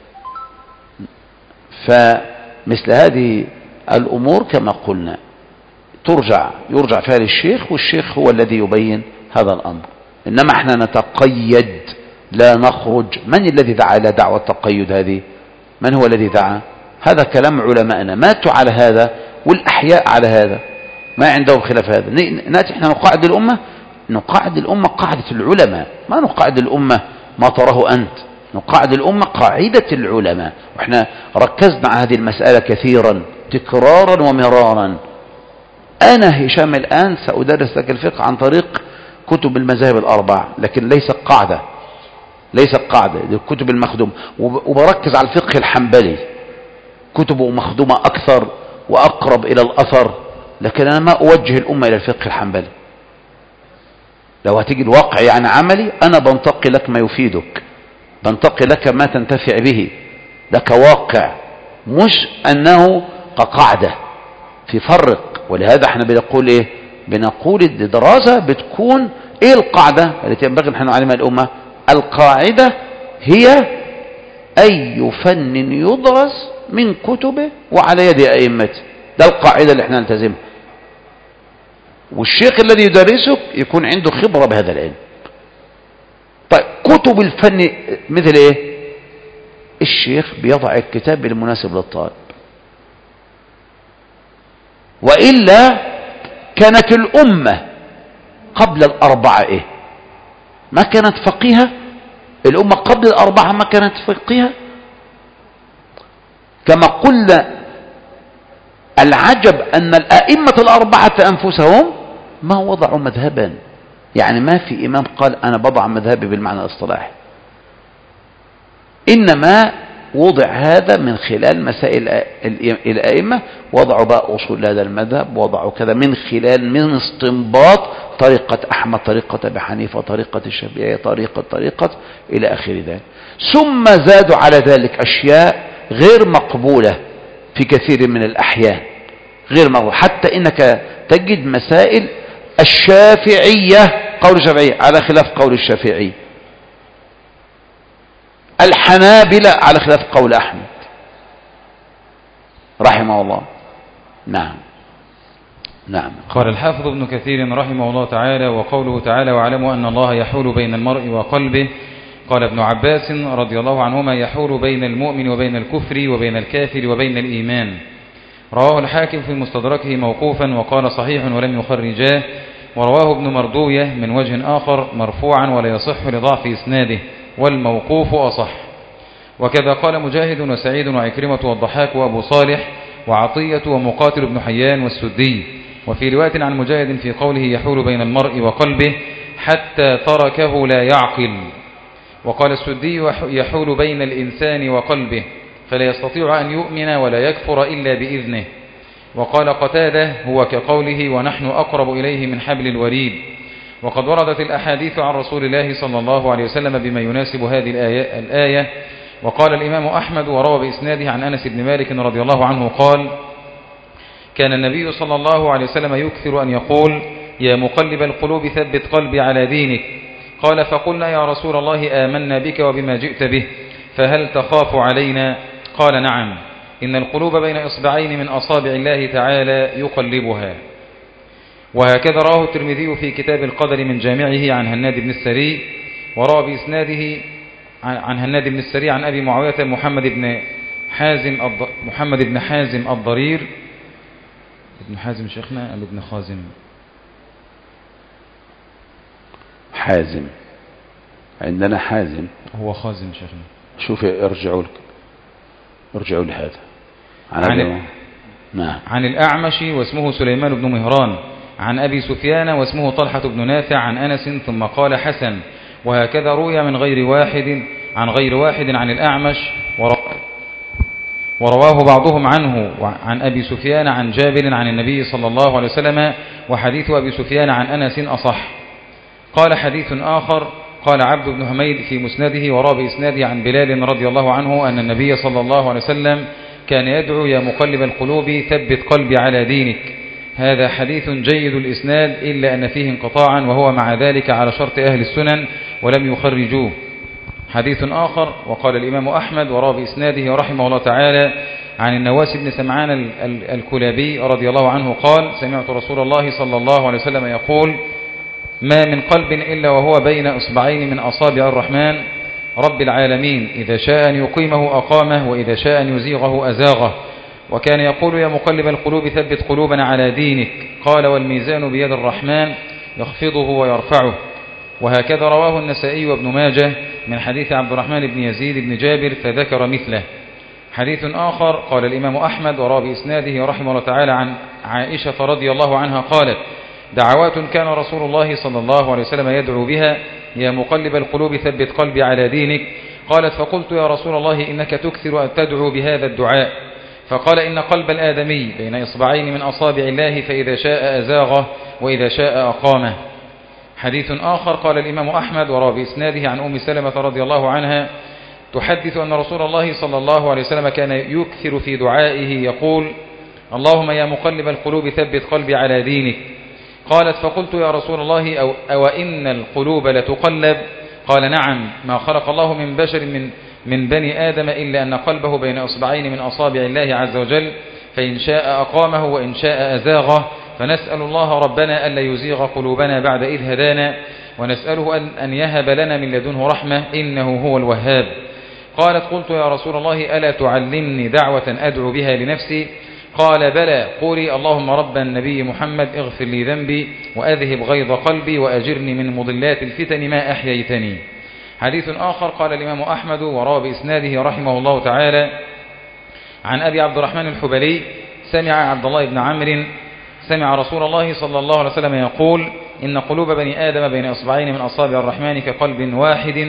B: فمثل هذه الأمور كما قلنا يرجع فيها للشيخ، والشيخ هو الذي يبين هذا الأمر. إنما احنا نتقيد لا نخرج. من الذي دعا إلى دعوة التقيد هذه؟ من هو الذي دعا؟ هذا كلام علماءنا، ماتوا على هذا والأحياء على هذا، ما عندهم خلاف هذا. نأتي احنا نقاعد الأمة قاعدة العلماء، ما نقاعد الأمة ما تراه أنت، نقاعد الأمة قاعدة العلماء. وإحنا ركزنا على هذه المسألة كثيرا تكرارا ومرارا. أنا هشام الآن سأدرس لك الفقه عن طريق كتب المذاهب الأربع، لكن ليس قاعدة دي الكتب المخدومة. وبركز على الفقه الحنبلي، كتبه مخدومة أكثر وأقرب إلى الأثر، لكن أنا ما أوجه الأمة إلى الفقه الحنبلي. لو هتيجي الواقع يعني عملي، أنا بنتقي لك ما يفيدك، بنتقي لك ما تنتفع به، ده كواقع، مش أنه كقاعدة. في فرق. ولهذا احنا بنقول الدراسة بتكون ايه القاعدة التي ينبغي نحن نعلمها الأمة؟ القاعدة هي أي فن يدرس من كتبه وعلى يد أئمته، ده القاعدة اللي احنا نلتزمها. والشيخ الذي يدرسك يكون عنده خبرة بهذا العلم. طيب كتب الفن مثل ايه؟ الشيخ بيضع الكتاب المناسب للطالب، وإلا كانت الأمة قبل الأربعة ايه؟ ما كانت فقيهة. الأمة قبل الأربعة ما كانت فقيهة. كما قلنا العجب أن الأئمة الأربعة أنفسهم ما وضعوا مذهبا، يعني ما في إمام قال أنا بضع مذهبي بالمعنى الاصطلاحي، إنما وضع هذا من خلال مسائل الأئمة، وضعوا بقى أصول هذا المذهب، وضعوا كذا من استنباط طريقة أحمد، طريقة أبي حنيفة، طريقة الشافعي، طريقة إلى آخر ذلك. ثم زادوا على ذلك أشياء غير مقبولة في كثير من الأحيان، غير مقبولة. حتى إنك تجد مسائل الشافعية قول الشافعية على خلاف قول الشافعي، الحنابلة على خلاف قول أحمد رحمه الله. نعم. نعم.
A: قال الحافظ ابن كثير رحمه الله تعالى: وقوله تعالى: واعلموا أن الله يحول بين المرء وقلبه. قال ابن عباس رضي الله عنهما: يحول بين المؤمن وبين الكفر وبين الكافر وبين الإيمان. رواه الحاكم في مستدركه موقوفا وقال صحيح ولم يخرجاه، ورواه ابن مردوية من وجه آخر مرفوعا ولا يصح لضعف إسناده، والموقوف أصح. وكذا قال مجاهد وسعيد وعكرمة والضحاك وأبو صالح وعطية ومقاتل بن حيان والسدي. وفي رواية عن مجاهد في قوله: يحول بين المرء وقلبه حتى تركه لا يعقل. وقال السدي: يحول بين الإنسان وقلبه فلا يستطيع أن يؤمن ولا يكفر إلا بإذنه. وقال قتادة: هو كقوله: ونحن أقرب إليه من حبل الوريد. وقد وردت الأحاديث عن رسول الله صلى الله عليه وسلم بما يناسب هذه الآية. وقال الإمام أحمد وروى بإسناده عن أنس بن مالك رضي الله عنه قال: كان النبي صلى الله عليه وسلم يكثر أن يقول: يا مقلب القلوب ثبت قلبي على دينك. قال: فقلنا يا رسول الله آمنا بك وبما جئت به، فهل تخاف علينا؟ قال: نعم، إن القلوب بين إصبعين من أصابع الله تعالى يقلبها. وهكذا رواه الترمذي في كتاب القدر من جامعه عن هناد بن السري، وروى بإسناده عن هناد بن السري عن أبي معاوية محمد بن حازم الضرير. ابن حازم شيخنا أم ابن خازم؟
B: حازم، عندنا حازم.
A: هو خازم شيخنا.
B: شوف ارجعوا لهذا
A: عن الأعمش واسمه سليمان بن مهران عن أبي سفيان واسمه طلحة بن نافع عن أنس ثم قال حسن. وهكذا روي من غير واحد عن الأعمش، ورواه بعضهم عنه عن أبي سفيان عن جابر عن النبي صلى الله عليه وسلم. وحديث أبي سفيان عن أنس أصح. قال حديث آخر: قال عبد بن حميد في مسنده وروى بإسناده عن بلال رضي الله عنه أن النبي صلى الله عليه وسلم كان يدعو: يا مقلب القلوب ثبت قلبي على دينك. هذا حديث جيد الإسناد إلا أن فيه انقطاعا، وهو مع ذلك على شرط أهل السنن ولم يخرجوه. حديث آخر: وقال الإمام أحمد وروى بإسناده رحمه الله تعالى عن النواس بن سمعان الكلابي رضي الله عنه قال: سمعت رسول الله صلى الله عليه وسلم يقول: ما من قلب إلا وهو بين إصبعين من أصابع الرحمن رب العالمين، إذا شاء أن يقيمه أقامه وإذا شاء أن يزيغه أزاغه. وكان يقول: يا مقلب القلوب ثبت قلوبنا على دينك. قال: والميزان بيد الرحمن يخفضه ويرفعه. وهكذا رواه النسائي وابن ماجه من حديث عبد الرحمن بن يزيد بن جابر فذكر مثله. حديث آخر: قال الإمام أحمد وروى بإسناده رحمه الله تعالى عن عائشة رضي الله عنها قالت: دعوات كان رسول الله صلى الله عليه وسلم يدعو بها: يا مقلب القلوب ثبت قلبي على دينك. قالت: فقلت: يا رسول الله إنك تكثر أن تدعو بهذا الدعاء. فقال: إن قلب الآدمي بين إصبعين من أصابع الله، فإذا شاء أزاغه وإذا شاء أقامه. حديث آخر: قال الإمام أحمد وروى بإسناده عن أم سلمة رضي الله عنها تحدث أن رسول الله صلى الله عليه وسلم كان يكثر في دعائه يقول: اللهم يا مقلب القلوب ثبت قلبي على دينك. قالت: فقلت: يا رسول الله أو إن القلوب لتقلب؟ قال: نعم، ما خلق الله من بشر من بني آدم إلا أن قلبه بين أصبعين من أصابع الله عز وجل، فإن شاء أقامه وإن شاء أزاغه. فنسأل الله ربنا ألا يزيغ قلوبنا بعد إذ هدانا، ونسأله أن يهب لنا من لدنه رحمة إنه هو الوهاب. قالت: قلت: يا رسول الله ألا تعلمني دعوة أدعو بها لنفسي؟ قال: بلى، قولي: اللهم رب النبي محمد اغفر لي ذنبي وأذهب غيظ قلبي وأجرني من مضلات الفتن ما أحييتني. حديث آخر: قال الإمام أحمد وروى بإسناده رحمه الله تعالى عن أبي عبد الرحمن الحبلي سمع عبد الله بن عمرو سمع رسول الله صلى الله عليه وسلم يقول: إن قلوب بني آدم بين إصبعين من أصابع الرحمن كقلب واحد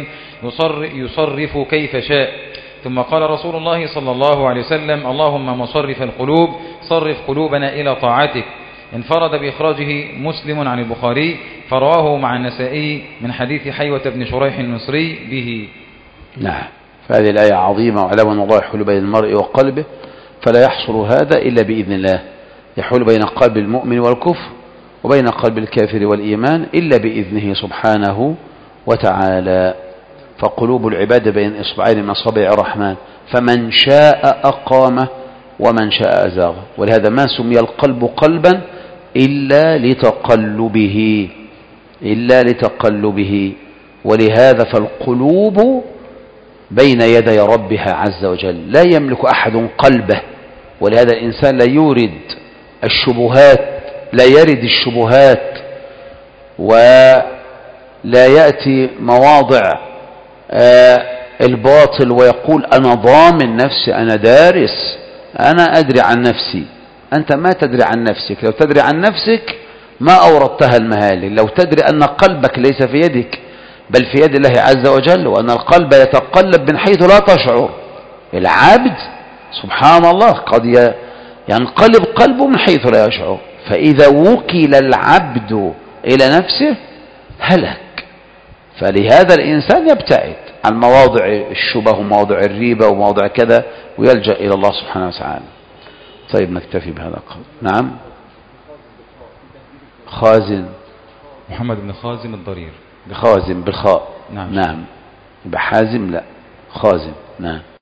A: يصرف كيف شاء. ثم قال رسول الله صلى الله عليه وسلم: اللهم مصرف القلوب صرف قلوبنا إلى طاعتك. انفرد بإخراجه مسلم عن البخاري، فرواه مع النسائي من حديث حيوة بن شريح المصري به.
B: نعم. فهذه الآية عظيمة، واعلموا أن الله يحول بين المرء وقلبه، فلا يحصل هذا إلا بإذن الله. يحول بين قلب المؤمن والكفر وبين قلب الكافر والإيمان إلا بإذنه سبحانه وتعالى. فقلوب العباد بين إصبعين من أصابع الرحمن، فمن شاء أقامه ومن شاء أزاغه. ولهذا ما سمي القلب قلبا إلا لتقلبه. ولهذا فالقلوب بين يدي ربها عز وجل، لا يملك أحد قلبه. ولهذا الإنسان لا يرد الشبهات ولا يأتي مواضع الباطل ويقول أنا ضامن نفسي، أنا دارس، أنا أدري عن نفسي. أنت ما تدري عن نفسك. لو تدري عن نفسك ما أوردتها المهالك. لو تدري أن قلبك ليس في يدك بل في يد الله عز وجل، وأن القلب يتقلب من حيث لا تشعر. العبد سبحان الله قد ينقلب قلبه من حيث لا يشعر. فإذا وكل العبد إلى نفسه هلك. فلهذا الإنسان يبتعد عن مواضع الشبه ومواضع الريبة ومواضع كذا، ويلجأ إلى الله سبحانه وتعالى. طيب نكتفي بهذا القول. نعم. خازن
A: محمد بن خازم الضرير.
B: خازن بالخاء.
A: نعم.
B: نعم. يبقى حازم لا، خازن. نعم.